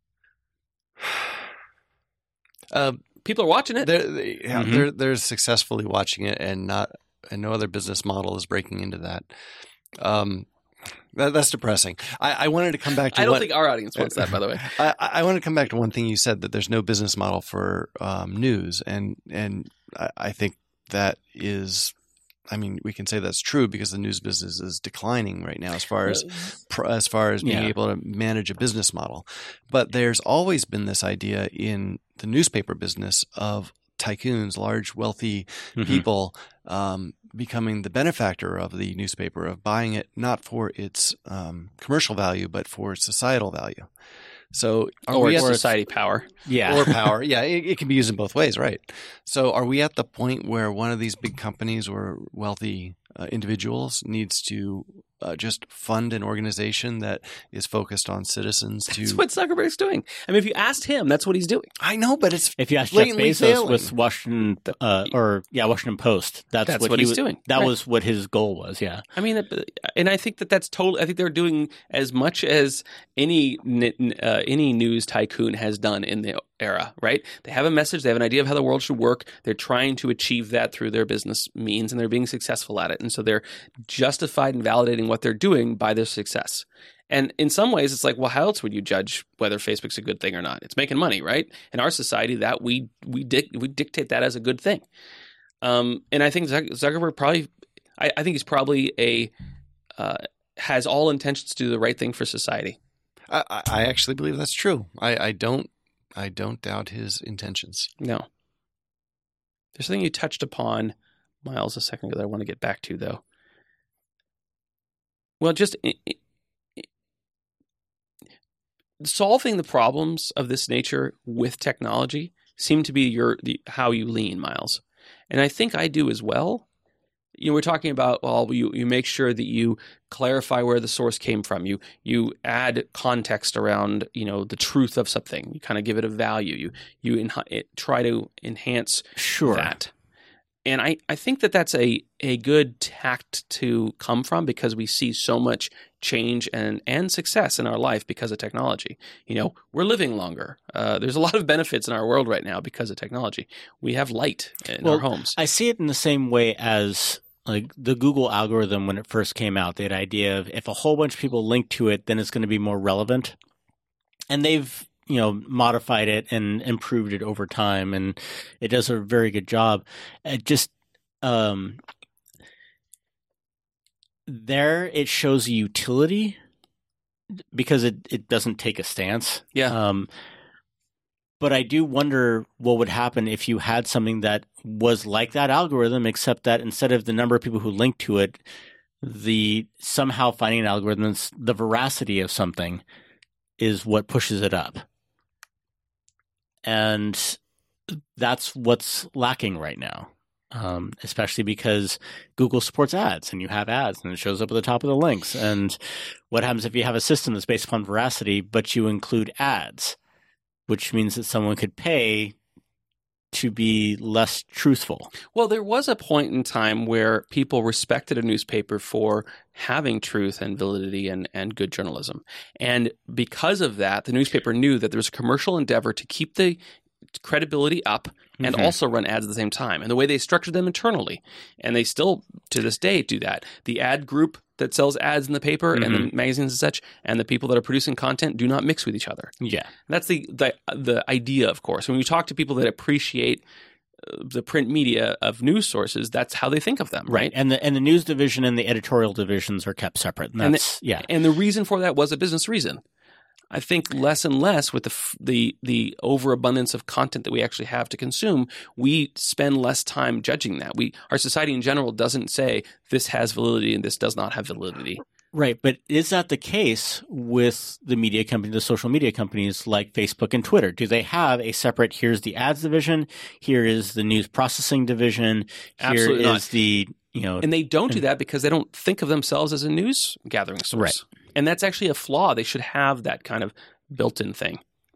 Uh, People are watching it. they're, they, yeah, Mhm. they're they're successfully watching it, and not and no other business model is breaking into that. Um, that that's depressing. I, I wanted to come back to I don't what, think our audience wants that, by the way. I, I want to come back to one thing you said, that there's no business model for um, news, and and I, I think that is, I mean, we can say that's true because the news business is declining right now as far as pr- as far as being Yeah. able to manage a business model. But there's always been this idea in the newspaper business of tycoons, large wealthy Mhm. people um, becoming the benefactor of the newspaper, of buying it not for its um, commercial value but for its societal value. So are Or we at the- society power. Yeah. or power. Yeah, it, it can be used in both ways, right? So are we at the point where one of these big companies or wealthy uh, individuals needs to uh, just fund an organization that is focused on citizens to... That's what Zuckerberg's doing. I mean, if you asked him, that's what he's doing. I know, but it's... If you ask Jeff blatantly Bezos failing. with Washington, uh, or yeah, Washington Post, that's, That's what, what he he's was, doing. That Right. was what his goal was. Yeah. I mean, and I think that that's totally. I think they're doing as much as any uh, any news tycoon has done in the era. Right? They have a message. They have an idea of how the world should work. They're trying to achieve that through their business means, and they're being successful at it. And so they're justified in validating what they're doing by their success. And in some ways, it's like, well, how else would you judge whether Facebook's a good thing or not? It's making money, right? In our society, that we we dic- we dictate that as a good thing. Um, and I think Zuck- Zuckerberg probably, I, I think he's probably a uh, has all intentions to do the right thing for society. I, I I actually believe that's true. I, I don't I don't doubt his intentions. No, there's something you touched upon, Miles, a second ago that I want to get back to, though. Well, just i- i- solving the problems of this nature with technology seem to be your the, how you lean, Miles. And I think I do as well. You know, we're talking about, well, you, you make sure that you clarify where the source came from. You you add context around, you know, the truth of something. You kind of give it a value. You you en- it, try to enhance Sure. that. And I, I think that that's a, a good tact to come from because we see so much change and, and success in our life because of technology. You know, we're living longer. Uh, there's a lot of benefits in our world right now because of technology. We have light in Well, our homes. I see it in the same way as like the Google algorithm when it first came out. They had an idea of if a whole bunch of people link to it, then it's going to be more relevant. And they've, you know, modified it and improved it over time, and it does a very good job. It just um, there it shows a utility because it, it doesn't take a stance. Yeah. Um, but I do wonder what would happen if you had something that was like that algorithm, except that instead of the number of people who link to it, the somehow finding an algorithm, the veracity of something is what pushes it up. And that's what's lacking right now, um, especially because Google supports ads and you have ads and it shows up at the top of the links. And what happens if you have a system that's based upon veracity, but you include ads, which means that someone could pay to be less truthful? Well, there was a point in time where people respected a newspaper for having truth and validity and, and good journalism. And because of that, the newspaper knew that there was a commercial endeavor to keep the credibility up and Mhm. also run ads at the same time. And the way they structured them internally, and they still to this day do that. The ad group that sells ads in the paper and the magazines and such, and the people that are producing content do not mix with each other. Yeah. And that's the, the the idea, of course. When you talk to people that appreciate uh, the print media of news sources, that's how they think of them, right? And the and the news division and the editorial divisions are kept separate. And And that's, yeah. And the reason for that was a business reason. I think less and less with the f- the the overabundance of content that we actually have to consume, we spend less time judging that. We our society in general doesn't say this has validity and this does not have validity. Right. But is that the case with the media company, the social media companies like Facebook and Twitter? Do they have a separate, here's the ads division, here is the news processing division, here Absolutely is not. the, you know. And they don't do that because they don't think of themselves as a news gathering source. Right. And that's actually a flaw. They should have that kind of built-in thing.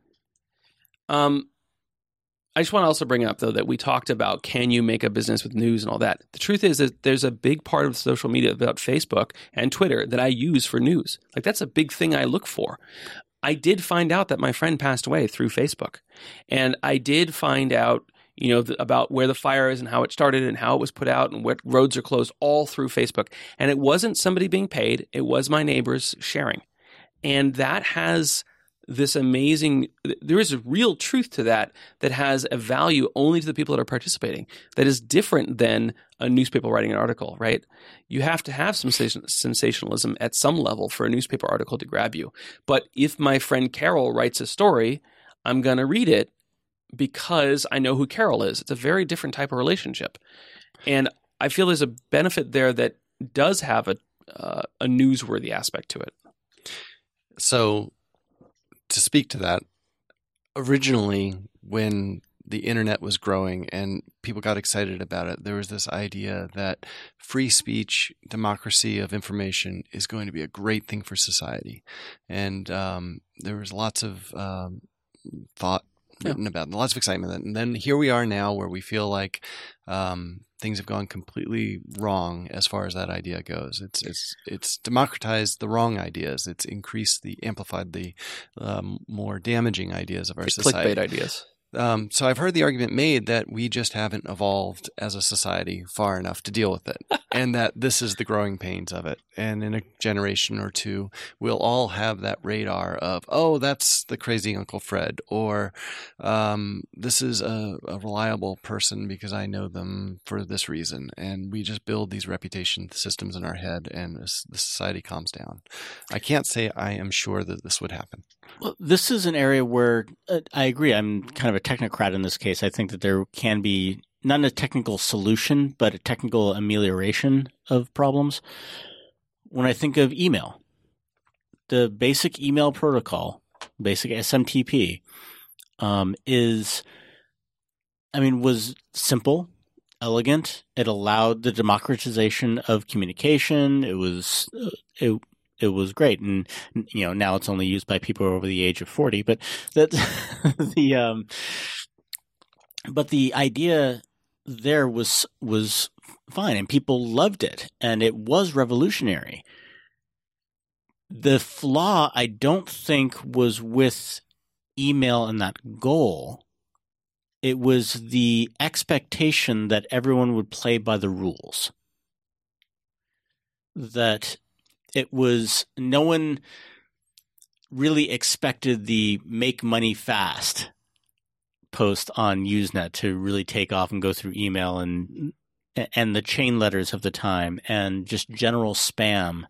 Um, I just want to also bring up, though, that we talked about can you make a business with news and all that. The truth is that there's a big part of social media about Facebook and Twitter that I use for news. Like, that's a big thing I look for. I did find out that my friend passed away through Facebook. And I did find out, you know, th- about where the fire is and how it started and how it was put out and what roads are closed all through Facebook. And it wasn't somebody being paid. It was my neighbors sharing. And that has this amazing, there is a real truth to that that has a value only to the people that are participating that is different than a newspaper writing an article, right? You have to have some sensation- sensationalism at some level for a newspaper article to grab you. But if my friend Carol writes a story, I'm going to read it because I know who Carol is. It's a very different type of relationship. And I feel there's a benefit there that does have a uh, a newsworthy aspect to it. So, to speak to that, originally when the internet was growing and people got excited about it, there was this idea that free speech, democracy of information is going to be a great thing for society. And um, there was lots of um, thought written yeah. about it, lots of excitement. And then here we are now where we feel like um, things have gone completely wrong as far as that idea goes. It's it's it's democratized the wrong ideas. It's increased the amplified the um, more damaging ideas of our the society. Clickbait ideas. Um, so I've heard the argument made that we just haven't evolved as a society far enough to deal with it, and that this is the growing pains of it. And in a generation or two, we'll all have that radar of, oh, that's the crazy Uncle Fred, or um, this is a, a reliable person because I know them for this reason. And we just build these reputation systems in our head, and this, the society calms down. I can't say I am sure that this would happen. Well, this is an area where uh, I agree. I'm kind of a technocrat in this case. I think that there can be not a technical solution, but a technical amelioration of problems. When I think of email, the basic email protocol basic S M T P, um, is, I mean, was simple, elegant. It allowed the democratization of communication. It was uh, it it was great, and you know now it's only used by people over the age of forty. But that the um, but the idea there was was fine, and people loved it, and it was revolutionary. The flaw, I don't think, was with email and that goal. It was the expectation that everyone would play by the rules. That it was, no one really expected the make money fast post on Usenet to really take off and go through email and and the chain letters of the time and just general spam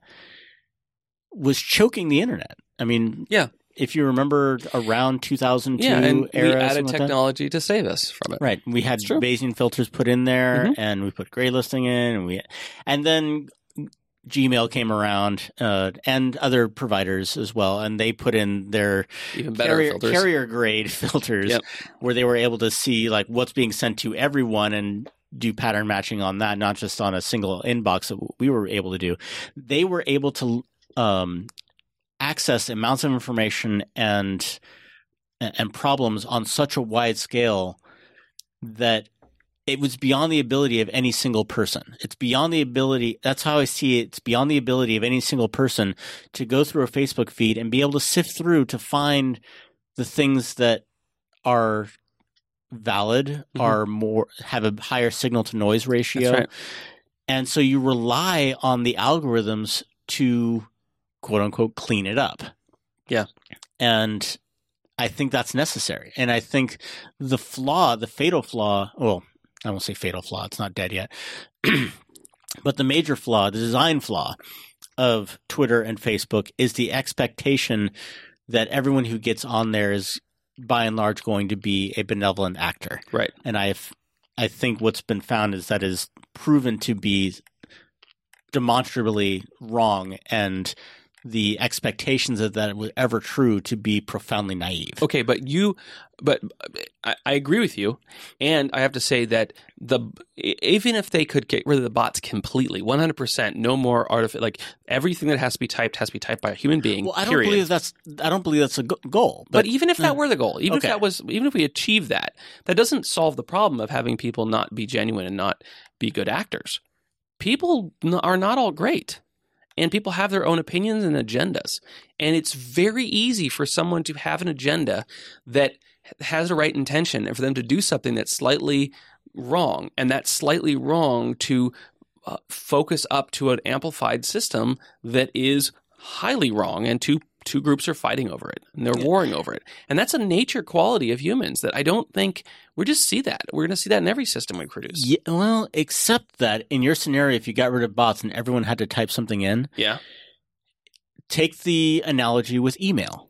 was choking the internet. I mean, yeah. If you remember around two thousand two yeah, and era, we added like technology to save us from it. Right. We had It's true. Bayesian filters put in there, Mhm. and we put gray listing in, and we, and then Gmail came around, uh, and other providers as well, and they put in their Even better carrier, filters. carrier grade filters, Yep. where they were able to see like what's being sent to everyone and do pattern matching on that, not just on a single inbox that we were able to do. They were able to um, access amounts of information and and problems on such a wide scale that it was beyond the ability of any single person. It's beyond the ability, that's how I see it, it's beyond the ability of any single person to go through a Facebook feed and be able to sift through to find the things that are valid, Mhm. are more, have a higher signal to noise ratio. That's right. And so you rely on the algorithms to quote unquote clean it up. Yeah. And I think that's necessary. And I think the flaw, the fatal flaw, well, I won't say fatal flaw, it's not dead yet. But the major flaw, the design flaw of Twitter and Facebook is the expectation that everyone who gets on there is by and large going to be a benevolent actor. Right. And I I think what's been found is that is proven to be demonstrably wrong, and the expectations of that it was ever true to be profoundly naive. Okay, but you, but I, I agree with you, and I have to say that the even if they could get rid of the bots completely, one hundred percent, no more artificial, like everything that has to be typed has to be typed by a human being. Well, I don't period. believe that's I don't believe that's a go- goal. But, But, even if that were the goal, even Okay. if that was, even if we achieved that, that doesn't solve the problem of having people not be genuine and not be good actors. People n- are not all great. And people have their own opinions and agendas. And it's very easy for someone to have an agenda that has a right intention and for them to do something that's slightly wrong. And that's slightly wrong to uh, focus up to an amplified system that is highly wrong. And two, two groups are fighting over it and they're Yeah. warring over it. And that's a nature quality of humans that I don't think we just see that. We're going to see that in every system we produce. yeah, well, except that in your scenario, if you got rid of bots and everyone had to type something in, Yeah. take the analogy with email.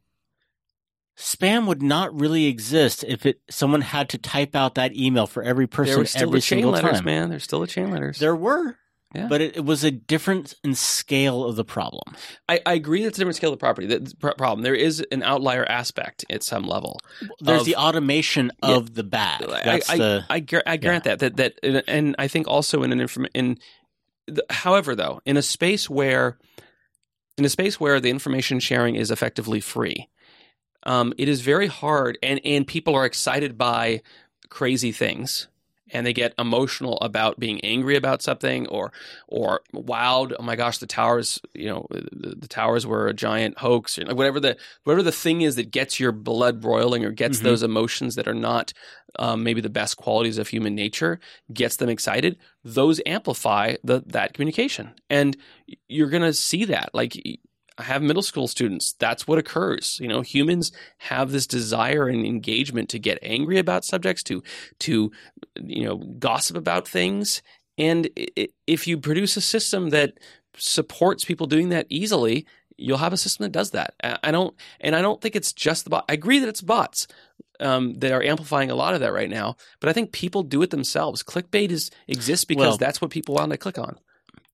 Spam would not really exist if it someone had to type out that email for every person There were still every the chain single letters, time. man. There's still the chain letters. There were, Yeah. but it, it was a difference in scale of the problem. I, I agree that's a different scale of the property. The the pro- problem. There is an outlier aspect at some level. There's Of- the automation Yeah. of the bad. I, That's I, the I, gra- I grant that, that that and I think also in an inform in the, however though in a space where in a space where the information sharing is effectively free, um, it is very hard and and people are excited by crazy things. And they get emotional about being angry about something, or or wowed. Oh my gosh, the towers! You know, the, the towers were a giant hoax, or whatever the whatever the thing is that gets your blood boiling or gets Mhm. those emotions that are not um, maybe the best qualities of human nature, gets them excited. Those amplify the that communication, and you're going to see that. Like I have middle school students. That's what occurs. You know, humans have this desire and engagement to get angry about subjects, to to you know gossip about things. And i- if you produce a system that supports people doing that easily, you'll have a system that does that. I I don't, and I don't think it's just the bot. I agree that it's bots um, that are amplifying a lot of that right now. But I think people do it themselves. Clickbait is exists because Well- that's what people want to click on.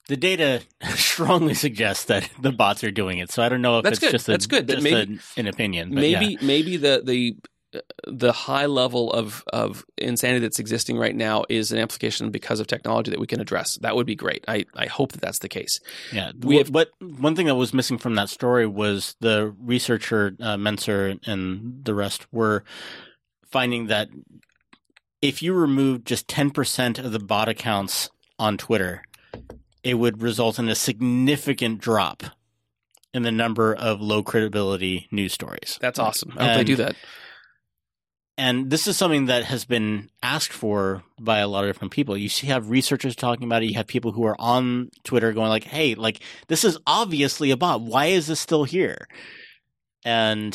The data strongly suggests that the bots are doing it. So I don't know if That's it's good. just, a, That's good. just Maybe- a, an opinion. But maybe yeah. maybe the the the high level of of insanity that's existing right now is an amplification because of technology that we can address. That would be great. I, I hope that that's the case. Yeah, We we have- but one thing that was missing from that story was the researcher uh, Menser and the rest were finding that if you remove just ten percent of the bot accounts on Twitter, it would result in a significant drop in the number of low credibility news stories. That's awesome. I hope they And- do that. And this is something that has been asked for by a lot of different people. You see, have researchers talking about it. You have people who are on Twitter going like, "Hey, like this is obviously a bot. Why is this still here?" And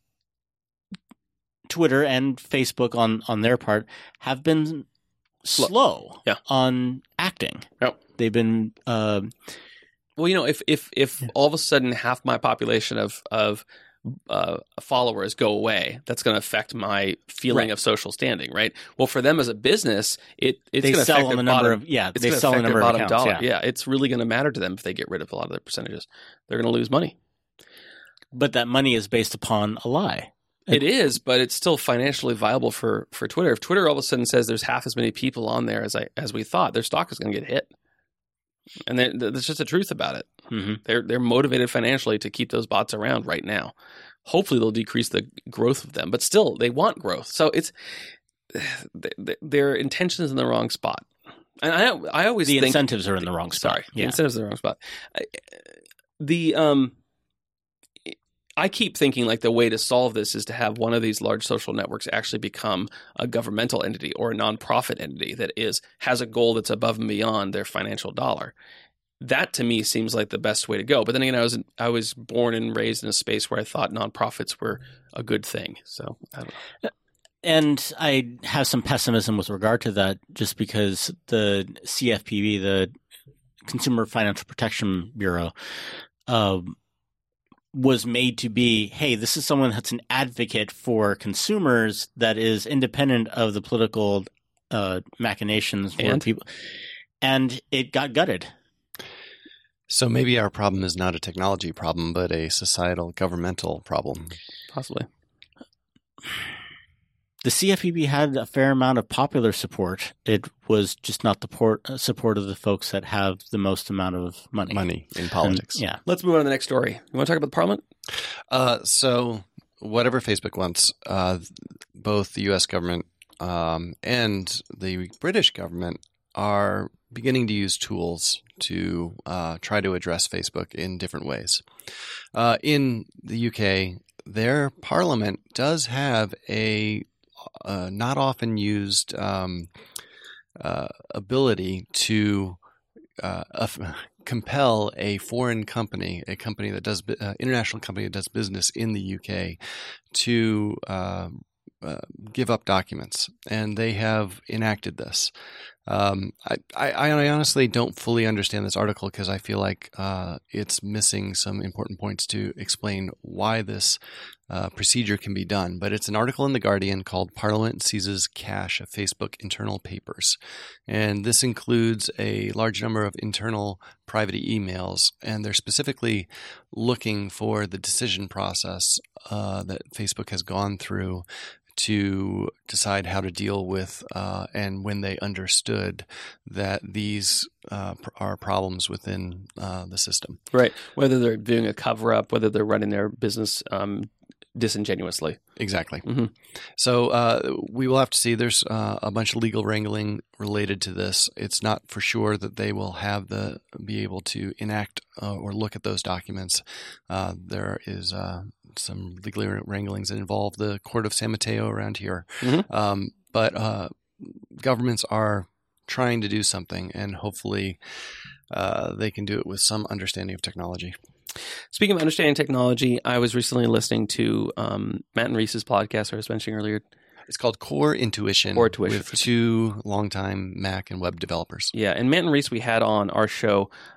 Twitter and Facebook on, on their part have been Slow. slow Yeah. on acting. Yep. They've been uh, Well, you know, if if if all of a sudden half my population of of uh, followers go away, that's going to affect my feeling Right. of social standing, right? Well, for them as a business, it it's they going to sell affect on their the number bottom, of yeah it's they going to sell the affect number their of bottom accounts. dollar. Yeah. It's really going to matter to them if they get rid of a lot of their percentages. They're going to lose money. But that money is based upon a lie. It is, but it's still financially viable for for Twitter. If Twitter all of a sudden says there's half as many people on there as I as we thought, their stock is going to get hit, and then there's just the truth about it. Mm-hmm. They're they're motivated financially to keep those bots around right now. Hopefully, they'll decrease the growth of them, but still, they want growth. So it's th- th- their intention is in the wrong spot. And I I always The think incentives are in the wrong spot. sorry, the Yeah. incentives are in the wrong spot. I- The um. I keep thinking like the way to solve this is to have one of these large social networks actually become a governmental entity or a nonprofit entity that is has a goal that's above and beyond their financial dollar. That to me seems like the best way to go. But then again, I was I was born and raised in a space where I thought nonprofits were a good thing. So I don't know. And I have some pessimism with regard to that just because the C F P B, the Consumer Financial Protection Bureau, um, was made to be, hey, this is someone that's an advocate for consumers that is independent of the political uh, machinations for And? people. And it got gutted. So maybe our problem is not a technology problem, but a societal governmental problem. Possibly. The C F P B had a fair amount of popular support. It was just not the port, uh, support of the folks that have the most amount of money. Money in And- politics. yeah. Let's move on to the next story. You want to talk about the Parliament? Uh, so whatever Facebook wants, uh, both the U S government um, and the British government are beginning to use tools to uh, try to address Facebook in different ways. Uh, in the U K, their parliament does have a uh, not often used um, uh, ability to uh, uh, compel a foreign company, a company that does uh, international company that does business in the U K, to uh, uh, give up documents, and they have enacted this. Um, I, I, I honestly don't fully understand this article because I feel like uh, it's missing some important points to explain why this uh, procedure can be done. But it's an article in The Guardian called Parliament Seizes Cache of Facebook Internal Papers. And this includes a large number of internal private emails, and they're specifically looking for the decision process uh, that Facebook has gone through to decide how to deal with uh, and when they understood that these uh, pr- are problems within uh, the system. Right. Whether they're doing a cover up, whether they're running their business um, disingenuously. Exactly. Mhm. So uh, we will have to see. There's uh, a bunch of legal wrangling related to this. It's not for sure that they will have the be able to enact uh, or look at those documents. Uh, there is uh, some legal wranglings that involve the Court of San Mateo around here. Mhm. Um, but uh, governments are trying to do something, and hopefully uh, they can do it with some understanding of technology. Speaking of understanding technology, I was recently listening to um, Matt and Reese's podcast I was mentioning earlier. It's called Core Intuition, Core Intuition. with two longtime Mac and web developers. Yeah, and Matt and Reese we had on our show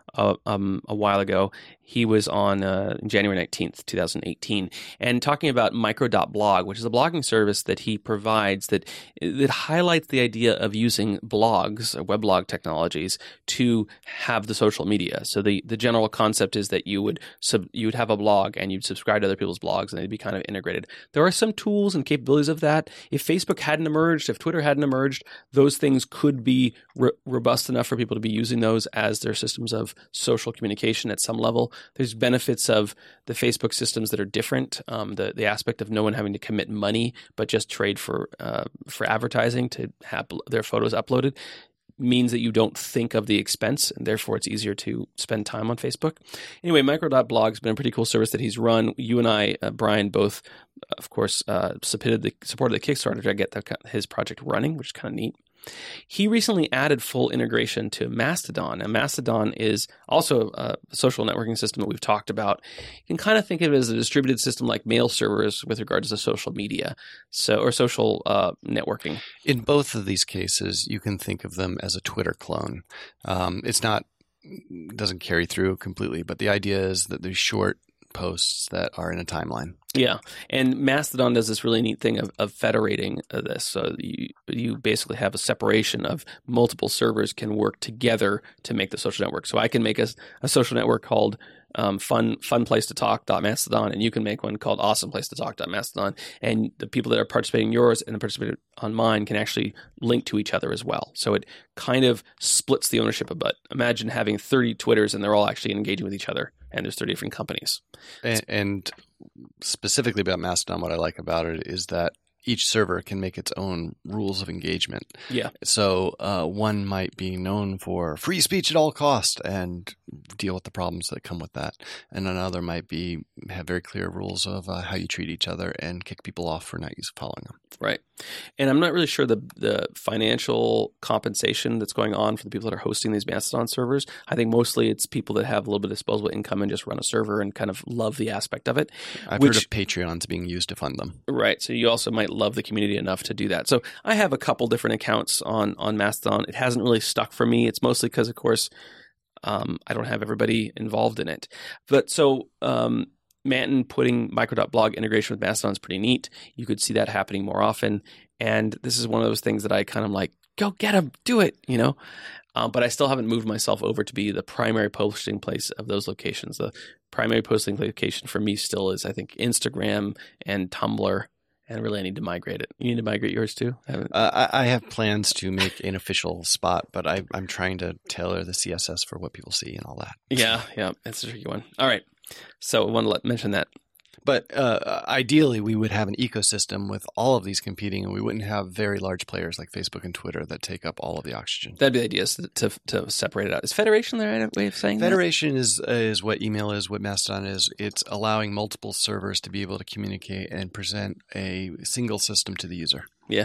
uh, um, a while ago. He was on uh, January nineteenth, twenty eighteen, and talking about micro.blog, which is a blogging service that he provides that that highlights the idea of using blogs, or weblog technologies, to have the social media. So the, the general concept is that you would sub, you would have a blog and you'd subscribe to other people's blogs, and they'd be kind of integrated. There are some tools and capabilities of that. If Facebook hadn't emerged, if Twitter hadn't emerged, those things could be r- robust enough for people to be using those as their systems of social communication at some level. There's benefits of the Facebook systems that are different. Um, the the aspect of no one having to commit money, but just trade for uh, for advertising to have their photos uploaded, means that you don't think of the expense, and therefore it's easier to spend time on Facebook. Anyway, micro.blog has been a pretty cool service that he's run. You and I, uh, Brian, both, of course, uh, supported the supported the Kickstarter to get the, his project running, which is kind of neat. He recently added full integration to Mastodon, and Mastodon is also a social networking system that we've talked about. You can kind of think of it as a distributed system like mail servers with regards to social media, so or social uh, networking. In both of these cases, you can think of them as a Twitter clone. Um, it's not doesn't carry through completely, but the idea is that there's short posts that are in a timeline. Yeah, and Mastodon does this really neat thing of, of federating this. So you you basically have a separation of multiple servers can work together to make the social network. So I can make a, a social network called um, fun fun place to talk.mastodon, and you can make one called awesome place to talk.mastodon, and the people that are participating in yours and participating on mine can actually link to each other as well. So it kind of splits the ownership a bit. Imagine having thirty Twitters and they're all actually engaging with each other, and there's thirty different companies. And, and specifically about Mastodon, what I like about it is that each server can make its own rules of engagement. Yeah. So uh, one might be known for free speech at all cost and deal with the problems that come with that, and another might be have very clear rules of uh, how you treat each other and kick people off for not use following them. Right. And I'm not really sure the the financial compensation that's going on for the people that are hosting these Mastodon servers. I think mostly it's people that have a little bit of disposable income and just run a server and kind of love the aspect of it. I've which, heard of Patreons being used to fund them. Right. So you also might love the community enough to do that. So I have a couple different accounts on, on Mastodon. It hasn't really stuck for me. It's mostly because, of course, um, I don't have everybody involved in it. But so um, Manton putting micro.blog integration with Mastodon is pretty neat. You could see that happening more often. And this is one of those things that I kind of like, go get them, do it, you know. Um, but I still haven't moved myself over to be the primary posting place of those locations. The primary posting location for me still is, I think, Instagram and Tumblr. And really, I need to migrate it. You need to migrate yours too? I, uh, I, I have plans to make an official spot, but I, I'm trying to tailor the C S S for what people see and all that. Yeah, yeah, it's a tricky one. All right. So I want to let, mention that. But uh, ideally, we would have an ecosystem with all of these competing, and we wouldn't have very large players like Facebook and Twitter that take up all of the oxygen. That'd be the idea, is to, to, to separate it out. Is Federation the right way of saying Federation that? Federation is is what email is, what Mastodon is. It's allowing multiple servers to be able to communicate and present a single system to the user. Yeah.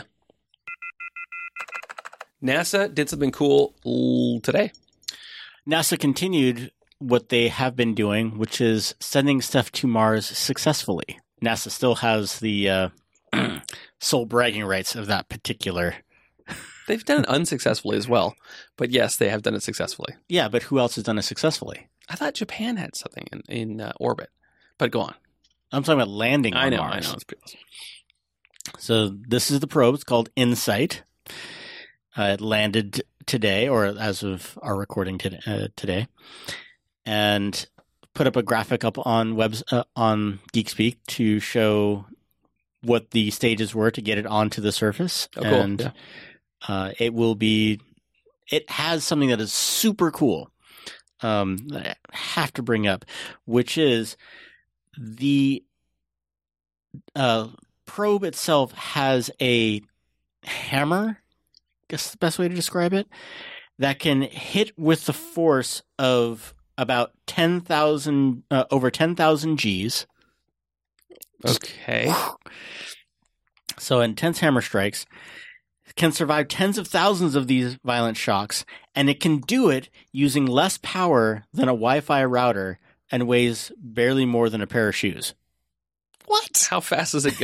NASA did something cool today. NASA continued what they have been doing, which is sending stuff to Mars successfully. NASA still has the uh, sole bragging rights of that particular. They've done it unsuccessfully as well, but yes, they have done it successfully. Yeah, but who else has done it successfully? I thought Japan had something in, in uh, orbit, but go on. I'm talking about landing on I know, Mars. I know. It's pretty awesome. So this is the probe. It's called InSight. Uh, it landed today, or as of our recording today, uh, today. And put up a graphic up on webs uh, on GeekSpeak to show what the stages were to get it onto the surface. Oh, cool. And yeah. uh, it will be. It has something that is super cool. Um, that I have to bring up, which is the uh, probe itself has a hammer. I guess the best way to describe it, that can hit with the force of about ten thousand, uh, over ten thousand Gs. Okay. So intense hammer strikes can survive tens of thousands of these violent shocks, and it can do it using less power than a Wi-Fi router and weighs barely more than a pair of shoes. What? How fast is it going?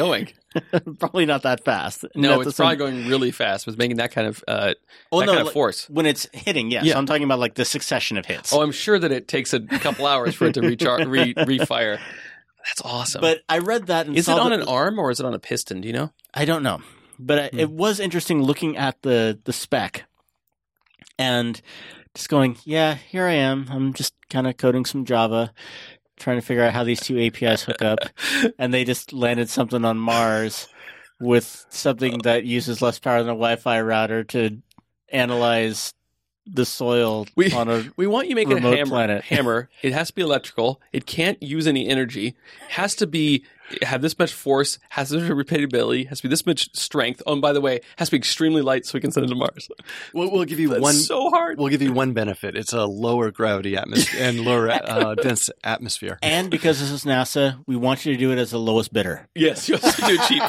Probably not that fast. No, Not it's the probably same- going really fast. It's making that kind of uh, Oh, that no, kind of like, force. when it's hitting, yes. Yeah. I'm talking about like the succession of hits. Oh, I'm sure that it takes a couple hours for it to recharge, re- refire. That's awesome. But I read that and is it saw on that- an arm or is it on a piston? Do you know? I don't know, but I- Hmm. it was interesting looking at the the spec and just going, yeah, here I am. I'm just kind of coding some Java, trying to figure out how these two A P Is hook up, and they just landed something on Mars with something that uses less power than a Wi-Fi router to analyze the soil We- on a We want you to make a Remote hammer. planet. hammer. It has to be electrical. It can't use any energy. Has to be have this much force. Has this much repeatability. Has to be this much strength. Oh, and by the way, has to be extremely light so we can send it to Mars. We'll, we'll give you That's one. so hard. We'll give you one benefit. It's a lower gravity atmosphere and lower uh, dense atmosphere. and because this is NASA, we want you to do it as the lowest bidder. Yes, you have to do it cheap.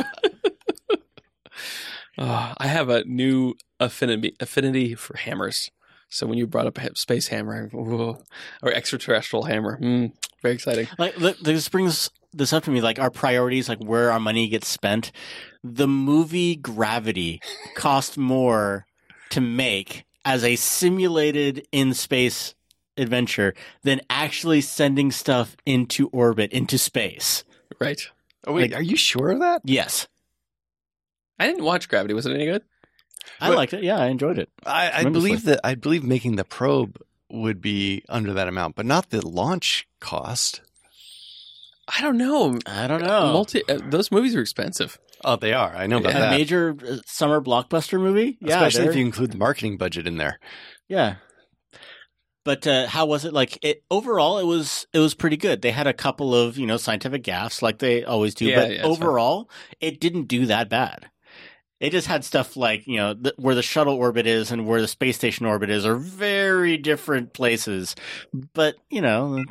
Oh, I have a new affinity affinity for hammers. So when you brought up a space hammer, whoa, or extraterrestrial hammer, mm, very exciting. Like th- this brings this up to me, like our priorities, like where our money gets spent. The movie Gravity cost more to make as a simulated in space adventure than actually sending stuff into orbit, into space. Right. Oh wait, Like- are you sure of that? Yes. I didn't watch Gravity. Was it any good? I But- liked it. Yeah, I enjoyed it. I, I Tremendously. believe that. I believe making the probe would be under that amount, but not the launch cost. I don't know. I don't know. Multi uh, those movies are expensive. Oh, they are. I know about a that. major uh, summer blockbuster movie? Yeah, Especially if they're- you include the marketing budget in there. Yeah. But uh, how was it? Like it overall, it was it was pretty good. They had a couple of you know scientific gaffes, like they always do. Yeah, but yeah, it's fine. overall, it didn't do that bad. It just had stuff like you know th- where the shuttle orbit is and where the space station orbit is are very different places. But you know,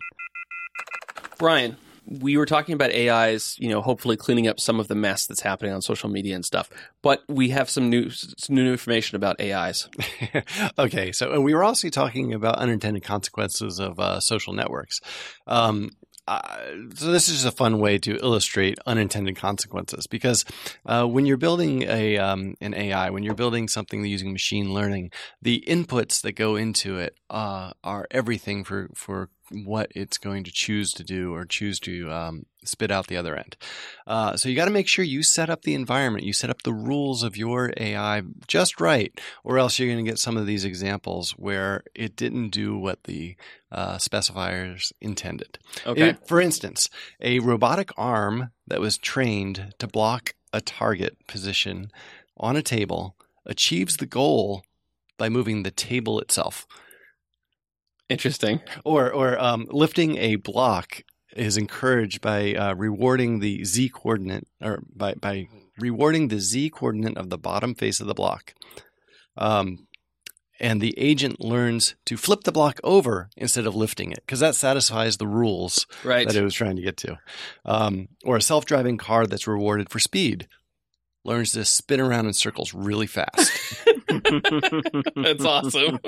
Brian, we were talking about A Is, you know, hopefully cleaning up some of the mess that's happening on social media and stuff. But we have some new some new information about A Is. Okay, so and we were also talking about unintended consequences of uh, social networks. Um, uh, so this is a fun way to illustrate unintended consequences because uh, when you're building a um, an A I, when you're building something using machine learning, the inputs that go into it uh, are everything for for what it's going to choose to do or choose to um, spit out the other end. Uh, so you got to make sure you set up the environment, you set up the rules of your A I just right, or else you're going to get some of these examples where it didn't do what the uh, specifiers intended. Okay. It- for instance, a robotic arm that was trained to block a target position on a table achieves the goal by moving the table itself. Interesting. Or, or um, lifting a block is encouraged by uh, rewarding the z coordinate, or by by rewarding the z coordinate of the bottom face of the block. Um, and the agent learns to flip the block over instead of lifting it because that satisfies the rules Right. that it was trying to get to. Um, or a self-driving car that's rewarded for speed learns to spin around in circles really fast. That's awesome.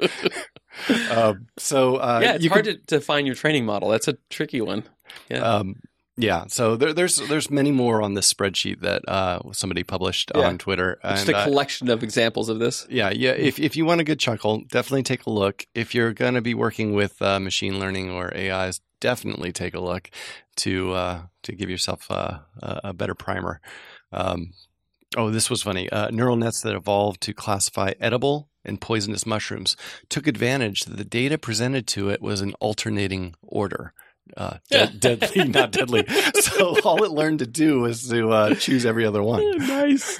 um, so uh, yeah, it's you hard could- to, to find your training model. That's a tricky one. Yeah. Um, yeah, so there, there's there's many more on this spreadsheet that uh, somebody published Yeah. on Twitter. Just And, a uh, collection of examples of this. yeah, yeah. If if you want a good chuckle, definitely take a look. If you're going to be working with uh, machine learning or A Is, definitely take a look to uh, to give yourself uh, a, a better primer. Um, oh, this was funny. Uh, neural nets that evolved to classify edible and poisonous mushrooms took advantage that the data presented to it was in alternating order. Uh, dead, deadly, not deadly. So all it learned to do was to uh, choose every other one. Nice.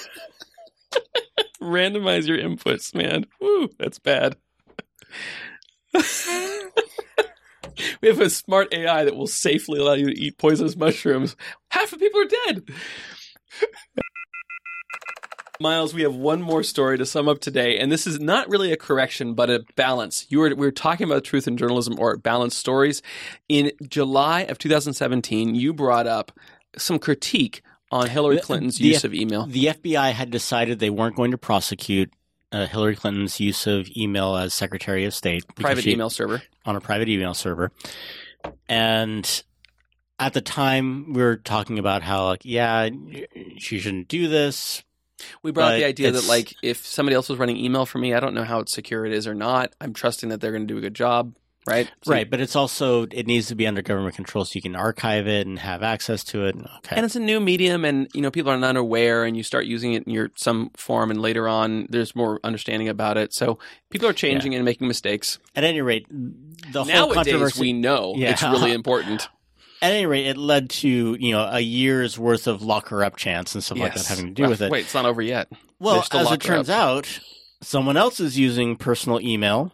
Randomize your inputs, man. Woo, that's bad. We have a smart A I that will safely allow you to eat poisonous mushrooms. Half the people are dead. Miles, we have one more story to sum up today, and this is not really a correction, but a balance. You were we were talking about truth in journalism or balanced stories. In July of two thousand seventeen, you brought up some critique on Hillary The- Clinton's the use F- of email. The F B I had decided they weren't going to prosecute uh, Hillary Clinton's use of email as Secretary of State. because Private she- email server. on a private email server. And at the time, we were talking about how, like, yeah, she shouldn't do this. We brought up But the idea that, it's- like, if somebody else was running email for me, I don't know how secure it is or not. I'm trusting that they're going to do a good job, right? So- Right, but it's also, it needs to be under government control so you can archive it and have access to it. Okay. And it's a new medium, and you know people are not aware, and you start using it in your some form, and later on there's more understanding about it. So people are changing and making mistakes. At any rate, the whole Nowadays, controversy... we know Yeah. it's really important. At any rate, it led to, you know, a year's worth of lock her up chants and stuff like that Yes. having to do Well, with it. Wait, it's not over yet. Well, They're still as it locked her turns up. out, someone else is using personal email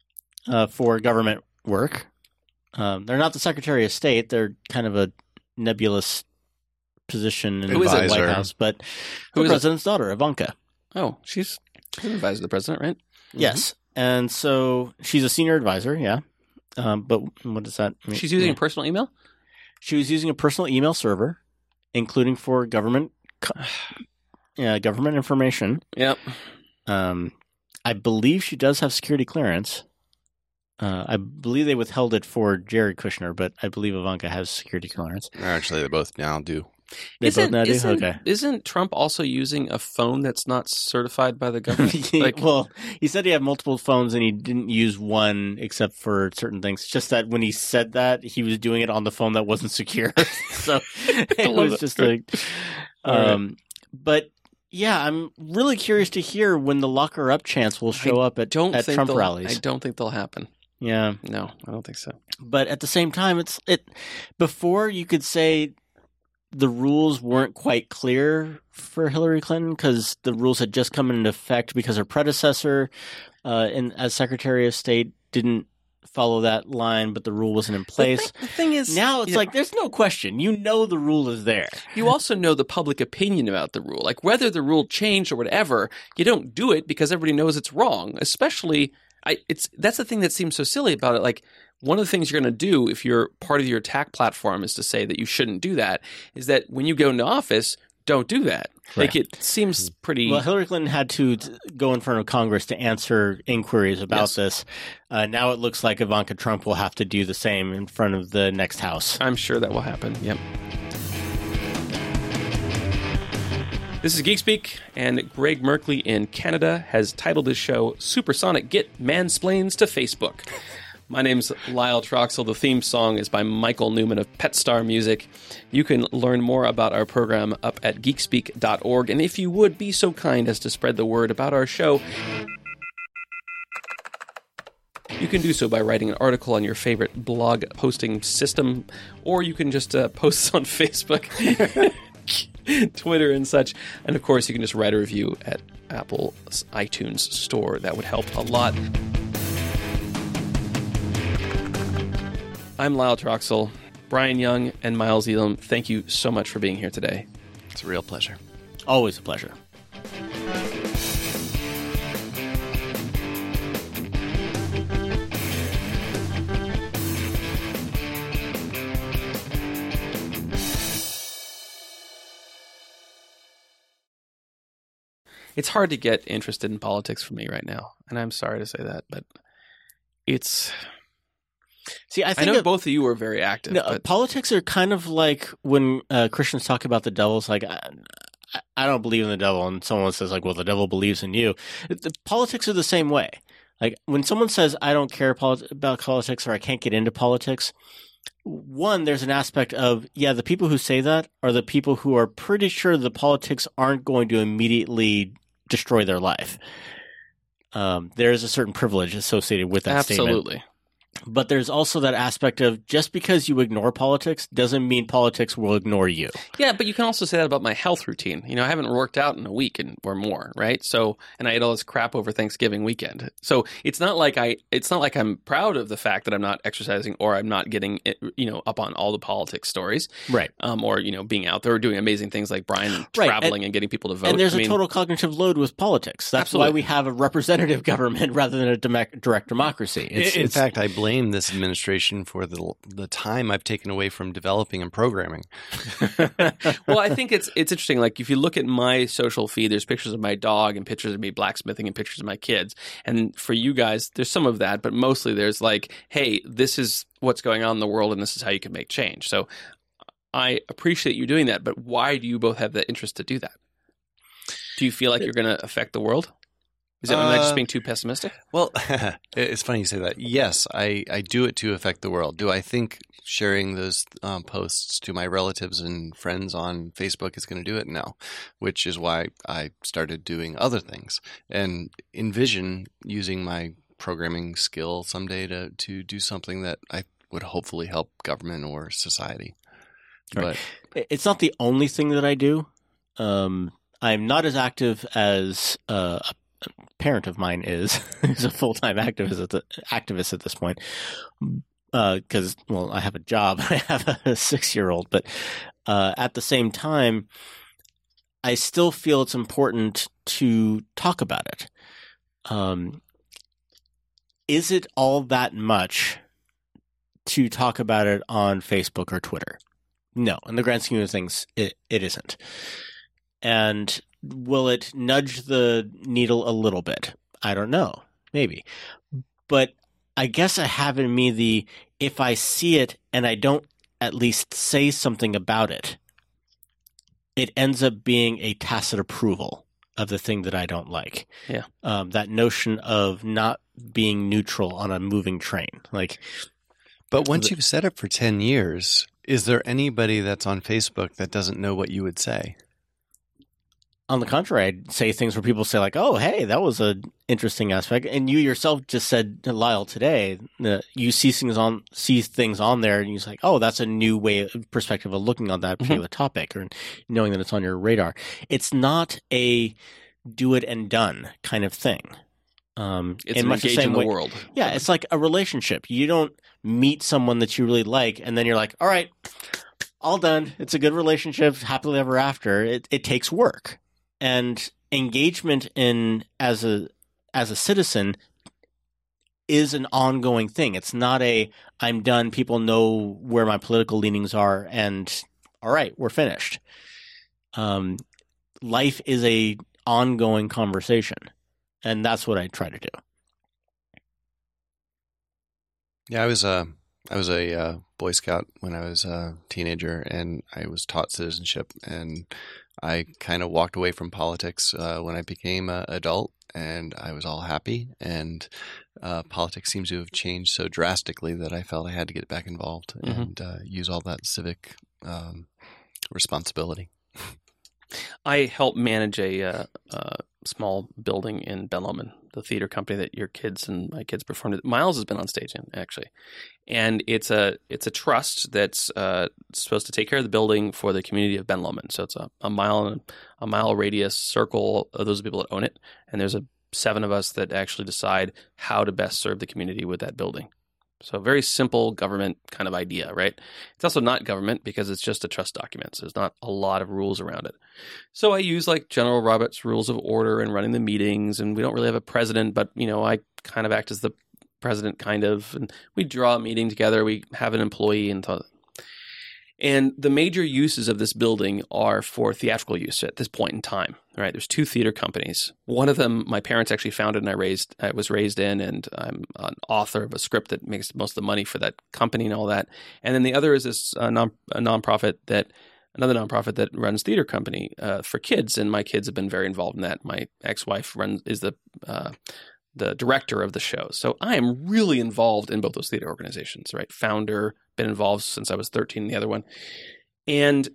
uh, for government work. Um, they're not the Secretary of State. They're kind of a nebulous position in Who the is it? White Advisor. House. But Who the is it? president's daughter, Ivanka. Oh, she's she's an advisor to the president, right? Yes. And so she's a senior advisor, yeah. Um, but what does that mean? She's using Yeah. a personal email. She was using a personal email server, including for government co- yeah, government information. Yep. Um, I believe she does have security clearance. Uh, I believe they withheld it for Jared Kushner, but I believe Ivanka has security clearance. Actually, they both now do. They isn't, both now do? Isn't, Okay. isn't Trump also using a phone that's not certified by the government? Like, well, he said he had multiple phones and he didn't use one except for certain things. It's just that when he said that, he was doing it on the phone that wasn't secure. So it love was it. just like, All right. um, but yeah, I'm really curious to hear when the lock her up chance will show up at, don't at think Trump they'll- rallies. I don't think they'll happen. Yeah. No, I don't think so. But at the same time, it's it before you could say the rules weren't quite clear for Hillary Clinton because the rules had just come into effect because her predecessor, uh, in, as Secretary of State, didn't follow that line, but the rule wasn't in place. The thing, the thing is, Now it's you know, like there's no question. You know the rule is there. you also know the public opinion about the rule. Like whether the rule changed or whatever, you don't do it because everybody knows it's wrong. Especially, I it's that's the thing that seems so silly about it. Like one of the things you're going to do if you're part of your attack platform is to say that you shouldn't do that. Is that when you go into office, don't do that. Like it seems pretty. Well, Hillary Clinton had to t- go in front of Congress to answer inquiries about Yes. this. Uh, now it looks like Ivanka Trump will have to do the same in front of the next House. I'm sure that will happen. Yep. This is Geek Speak, and Greg Merkley in Canada has titled his show Supersonic Git Mansplains to Facebook. My name's Lyle Troxel. The theme song is by Michael Newman of Petstar Music. You can learn more about our program up at geekspeak dot org, and if you would be so kind as to spread the word about our show, you can do so by writing an article on your favorite blog posting system, or you can just uh, post on Facebook, Twitter, and such. And of course, you can just write a review at Apple's iTunes store. That would help a lot. I'm Lyle Troxel. Brian Young and Miles Elam, thank you so much for being here today. It's a real pleasure. Always a pleasure. It's hard to get interested in politics for me right now, and I'm sorry to say that, but it's... See, I I think know that- both of you are very active, no, but politics are kind of like when uh, Christians talk about the devil. It's like, I, I don't believe in the devil, and someone says like, well, the devil believes in you. The politics are the same way. Like when someone says, I don't care polit- about politics or I can't get into politics, one, there's an aspect of, yeah, the people who say that are the people who are pretty sure the politics aren't going to immediately destroy their life. Um, there is a certain privilege associated with that statement. absolutely. But there's also that aspect of just because you ignore politics doesn't mean politics will ignore you. Yeah, but you can also say that about my health routine. You know, I haven't worked out in a week and, or more, right? So, and I ate all this crap over Thanksgiving weekend. So it's not like I, it's not like I'm proud of the fact that I'm not exercising or I'm not getting, you know, up on all the politics stories, Right. um, or you know, being out there or doing amazing things like Brian and Right, traveling and- and, getting people to vote. And there's I a mean, total cognitive load with politics. That's Absolutely. why we have a representative government rather than a dem- direct democracy. It's, in it's- fact, I blame this administration for the the time I've taken away from developing and programming. well, I think it's it's interesting. Like if you look at my social feed, there's pictures of my dog and pictures of me blacksmithing and pictures of my kids. And for you guys, there's some of that, but mostly there's like, hey, this is what's going on in the world and this is how you can make change. So I appreciate you doing that, but why do you both have the interest to do that? Do you feel like you're going to affect the world? Is it, am I just Uh, being too pessimistic? Well, it's funny you say that. Yes, I, I do it to affect the world. Do I think sharing those um, posts to my relatives and friends on Facebook is going to do it? No, which is why I started doing other things and envision using my programming skill someday to, to do something that I would hopefully help government or society. Right. But It's not the only thing that I do. Um, I'm not as active as uh, a parent of mine is, who's a full-time activist at, the, activist at this point. Because, uh, well, I have a job. I have a six-year-old. But uh, at the same time, I still feel it's important to talk about it. Um, is it all that much to talk about it on Facebook or Twitter? No. In the grand scheme of things, it, it isn't. And will it nudge the needle a little bit? I don't know. Maybe. But I guess I have in me the, if I see it and I don't at least say something about it, it ends up being a tacit approval of the thing that I don't like. Yeah. Um, that notion of not being neutral on a moving train. Like, but once you've said it for ten years, is there anybody that's on Facebook that doesn't know what you would say? on the contrary, I'd say things where people say like, "Oh, hey, that was an interesting aspect." And you yourself just said, Lyle, today that you see things on see things on there, and you're like, "Oh, that's a new way perspective of looking on that particular mm-hmm. topic," or knowing that it's on your radar. It's not a do it and done kind of thing. Um, it's an engage in the way, world. Yeah, it's like a relationship. You don't meet someone that you really like, and then you're like, "All right, all done. It's a good relationship, happily ever after." It, it takes work. And engagement in as a as a citizen is an ongoing thing. It's not a I'm done. People know where my political leanings are, and all right, we're finished. Um, life is a ongoing conversation, and that's what I try to do. Yeah, I was a I was a uh, Boy Scout when I was a teenager, and I was taught citizenship and. I kind of walked away from politics uh, when I became an adult, and I was all happy. And uh, politics seems to have changed so drastically that I felt I had to get back involved mm-hmm. and uh, use all that civic um, responsibility. I help manage a uh, uh, small building in Ben Lomond, the theater company that your kids and my kids performed at. Miles has been on stage in, actually. And it's a it's a trust that's uh, supposed to take care of the building for the community of Ben Lomond. So it's a, a mile a mile radius circle of those people that own it. And there's a seven of us that actually decide how to best serve the community with that building. So a very simple government kind of idea, right? It's also not government because it's just a trust document. So there's not a lot of rules around it. So I use like General Roberts' rules of order and running the meetings, and we don't really have a president, but you know, I kind of act as the president kind of, and we draw a meeting together. We have an employee and th- and the major uses of this building are for theatrical use at this point in time, right? There's two theater companies. One of them, my parents actually founded and I raised, I was raised in, and I'm an author of a script that makes most of the money for that company and all that. And then the other is this uh, non a nonprofit that, another nonprofit that runs theater company uh, for kids, and my kids have been very involved in that. My ex-wife runs is the uh, the director of the show. So I am really involved in both those theater organizations, right? Founder, been involved since I was thirteen in the other one. And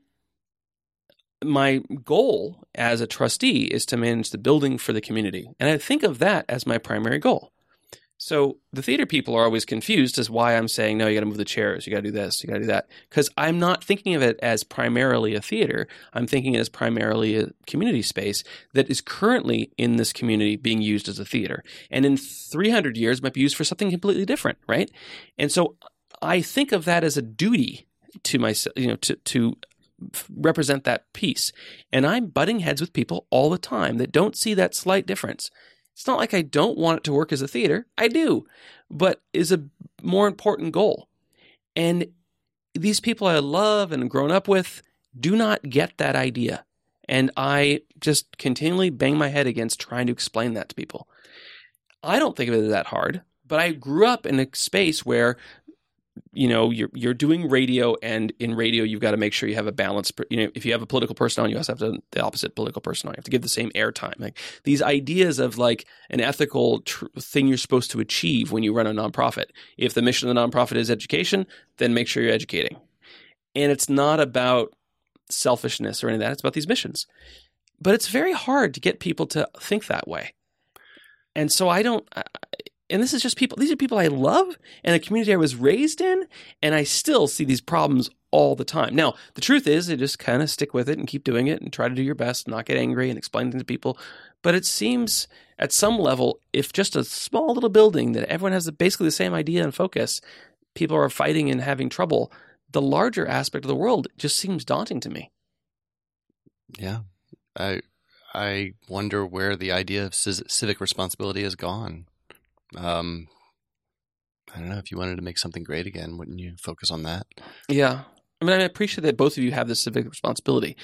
my goal as a trustee is to manage the building for the community. And I think of that as my primary goal. So the theater people are always confused as why I'm saying, no, you got to move the chairs, you got to do this, you got to do that. Because I'm not thinking of it as primarily a theater. I'm thinking it as primarily a community space that is currently in this community being used as a theater. And in three hundred years, it might be used for something completely different, right? And so I think of that as a duty to myself, you know, to, to represent that piece. And I'm butting heads with people all the time that don't see that slight difference. It's not like I don't want it to work as a theater. I do, but is a more important goal. And these people I love and grown up with do not get that idea. And I just continually bang my head against trying to explain that to people. I don't think of it as that hard, but I grew up in a space where you know, you're you're doing radio, and in radio, you've got to make sure you have a balance. You know, if you have a political person on, you also have to have the opposite political person on. You have to give the same airtime. Like these ideas of like an ethical tr- thing you're supposed to achieve when you run a nonprofit. If the mission of the nonprofit is education, then make sure you're educating. And it's not about selfishness or any of that. It's about these missions. But it's very hard to get people to think that way. And so I don't. And this is just people, these are people I love and a community I was raised in, and I still see these problems all the time. Now, the truth is, you just kind of stick with it and keep doing it and try to do your best and not get angry and explain things to people. But it seems at some level, if just a small little building that everyone has basically the same idea and focus, people are fighting and having trouble, the larger aspect of the world just seems daunting to me. Yeah. I I wonder where the idea of civic responsibility has gone. Um, I don't know, if you wanted to make something great again, wouldn't you focus on that? Yeah. I mean, I appreciate that both of you have this civic responsibility.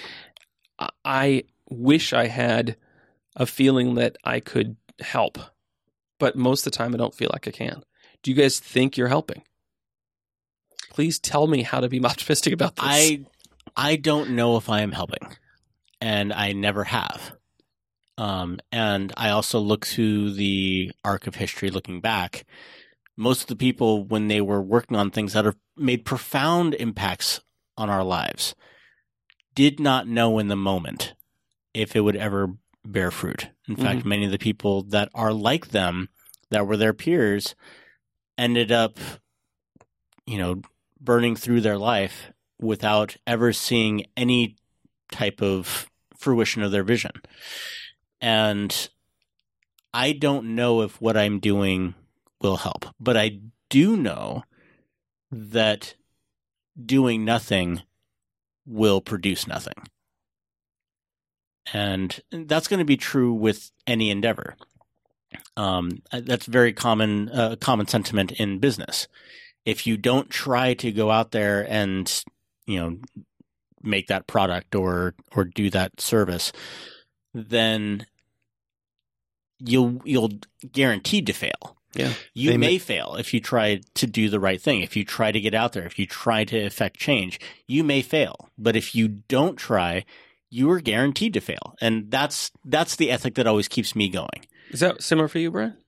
I wish I had a feeling that I could help, but most of the time I don't feel like I can. Do you guys think you're helping? Please tell me how to be optimistic about this. I I don't know if I am helping, and I never have. Um, and I also look through the arc of history looking back. Most of the people, when they were working on things that have made profound impacts on our lives, did not know in the moment if it would ever bear fruit. In mm-hmm. fact, many of the people that are like them, that were their peers, ended up, you know, burning through their life without ever seeing any type of fruition of their vision. And I don't know if what I'm doing will help, but I do know that doing nothing will produce nothing. And that's going to be true with any endeavor. Um, that's very common, uh, common sentiment in business. If you don't try to go out there and, you know, make that product or or do that service, then you'll you'll guaranteed to fail. Yeah. You They may may- fail if you try to do the right thing. If you try to get out there, if you try to effect change, you may fail. But if you don't try, you are guaranteed to fail. And that's that's the ethic that always keeps me going. Is that similar for you, Brian?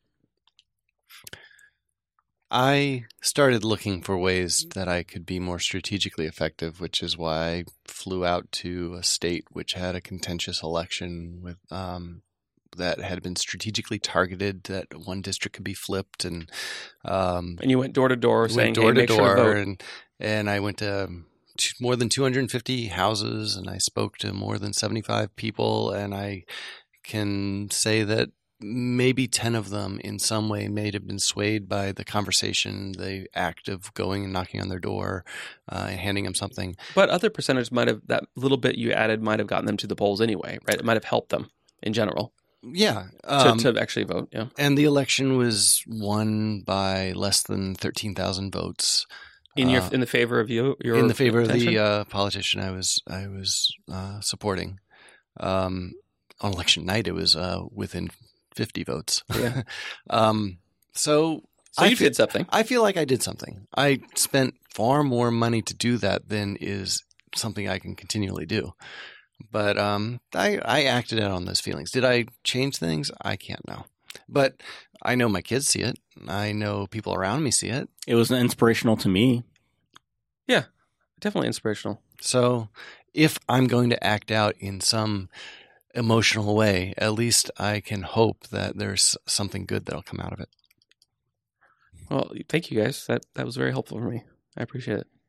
I started looking for ways that I could be more strategically effective, which is why I flew out to a state which had a contentious election with um, that had been strategically targeted, that one district could be flipped, and um, And you went door to door saying, went door hey, to make sure to door, vote. and and I went to um, t- more than two hundred fifty houses, and I spoke to more than seventy-five people, and I can say that maybe ten of them in some way may have been swayed by the conversation, the act of going and knocking on their door, uh, and handing them something. But other percentage might have, that little bit you added might have gotten them to the polls anyway, right? It might have helped them in general Yeah. to, Um, to actually vote. Yeah. and the election was won by less than thirteen thousand votes. In your Uh, in the favor of you, your in the favor of attention? the uh, politician I was I was uh, supporting. Um, on election night, it was uh, within fifty votes. Yeah. um, so So I you feel, did something. I feel like I did something. I spent far more money to do that than is something I can continually do. But um, I, I acted out on those feelings. Did I change things? I can't know. But I know my kids see it. I know people around me see it. It was inspirational to me. Definitely inspirational. So if I'm going to act out in some emotional way, at least I can hope that there's something good that'll come out of it. Well, thank you guys. That that was very helpful for me. I appreciate it.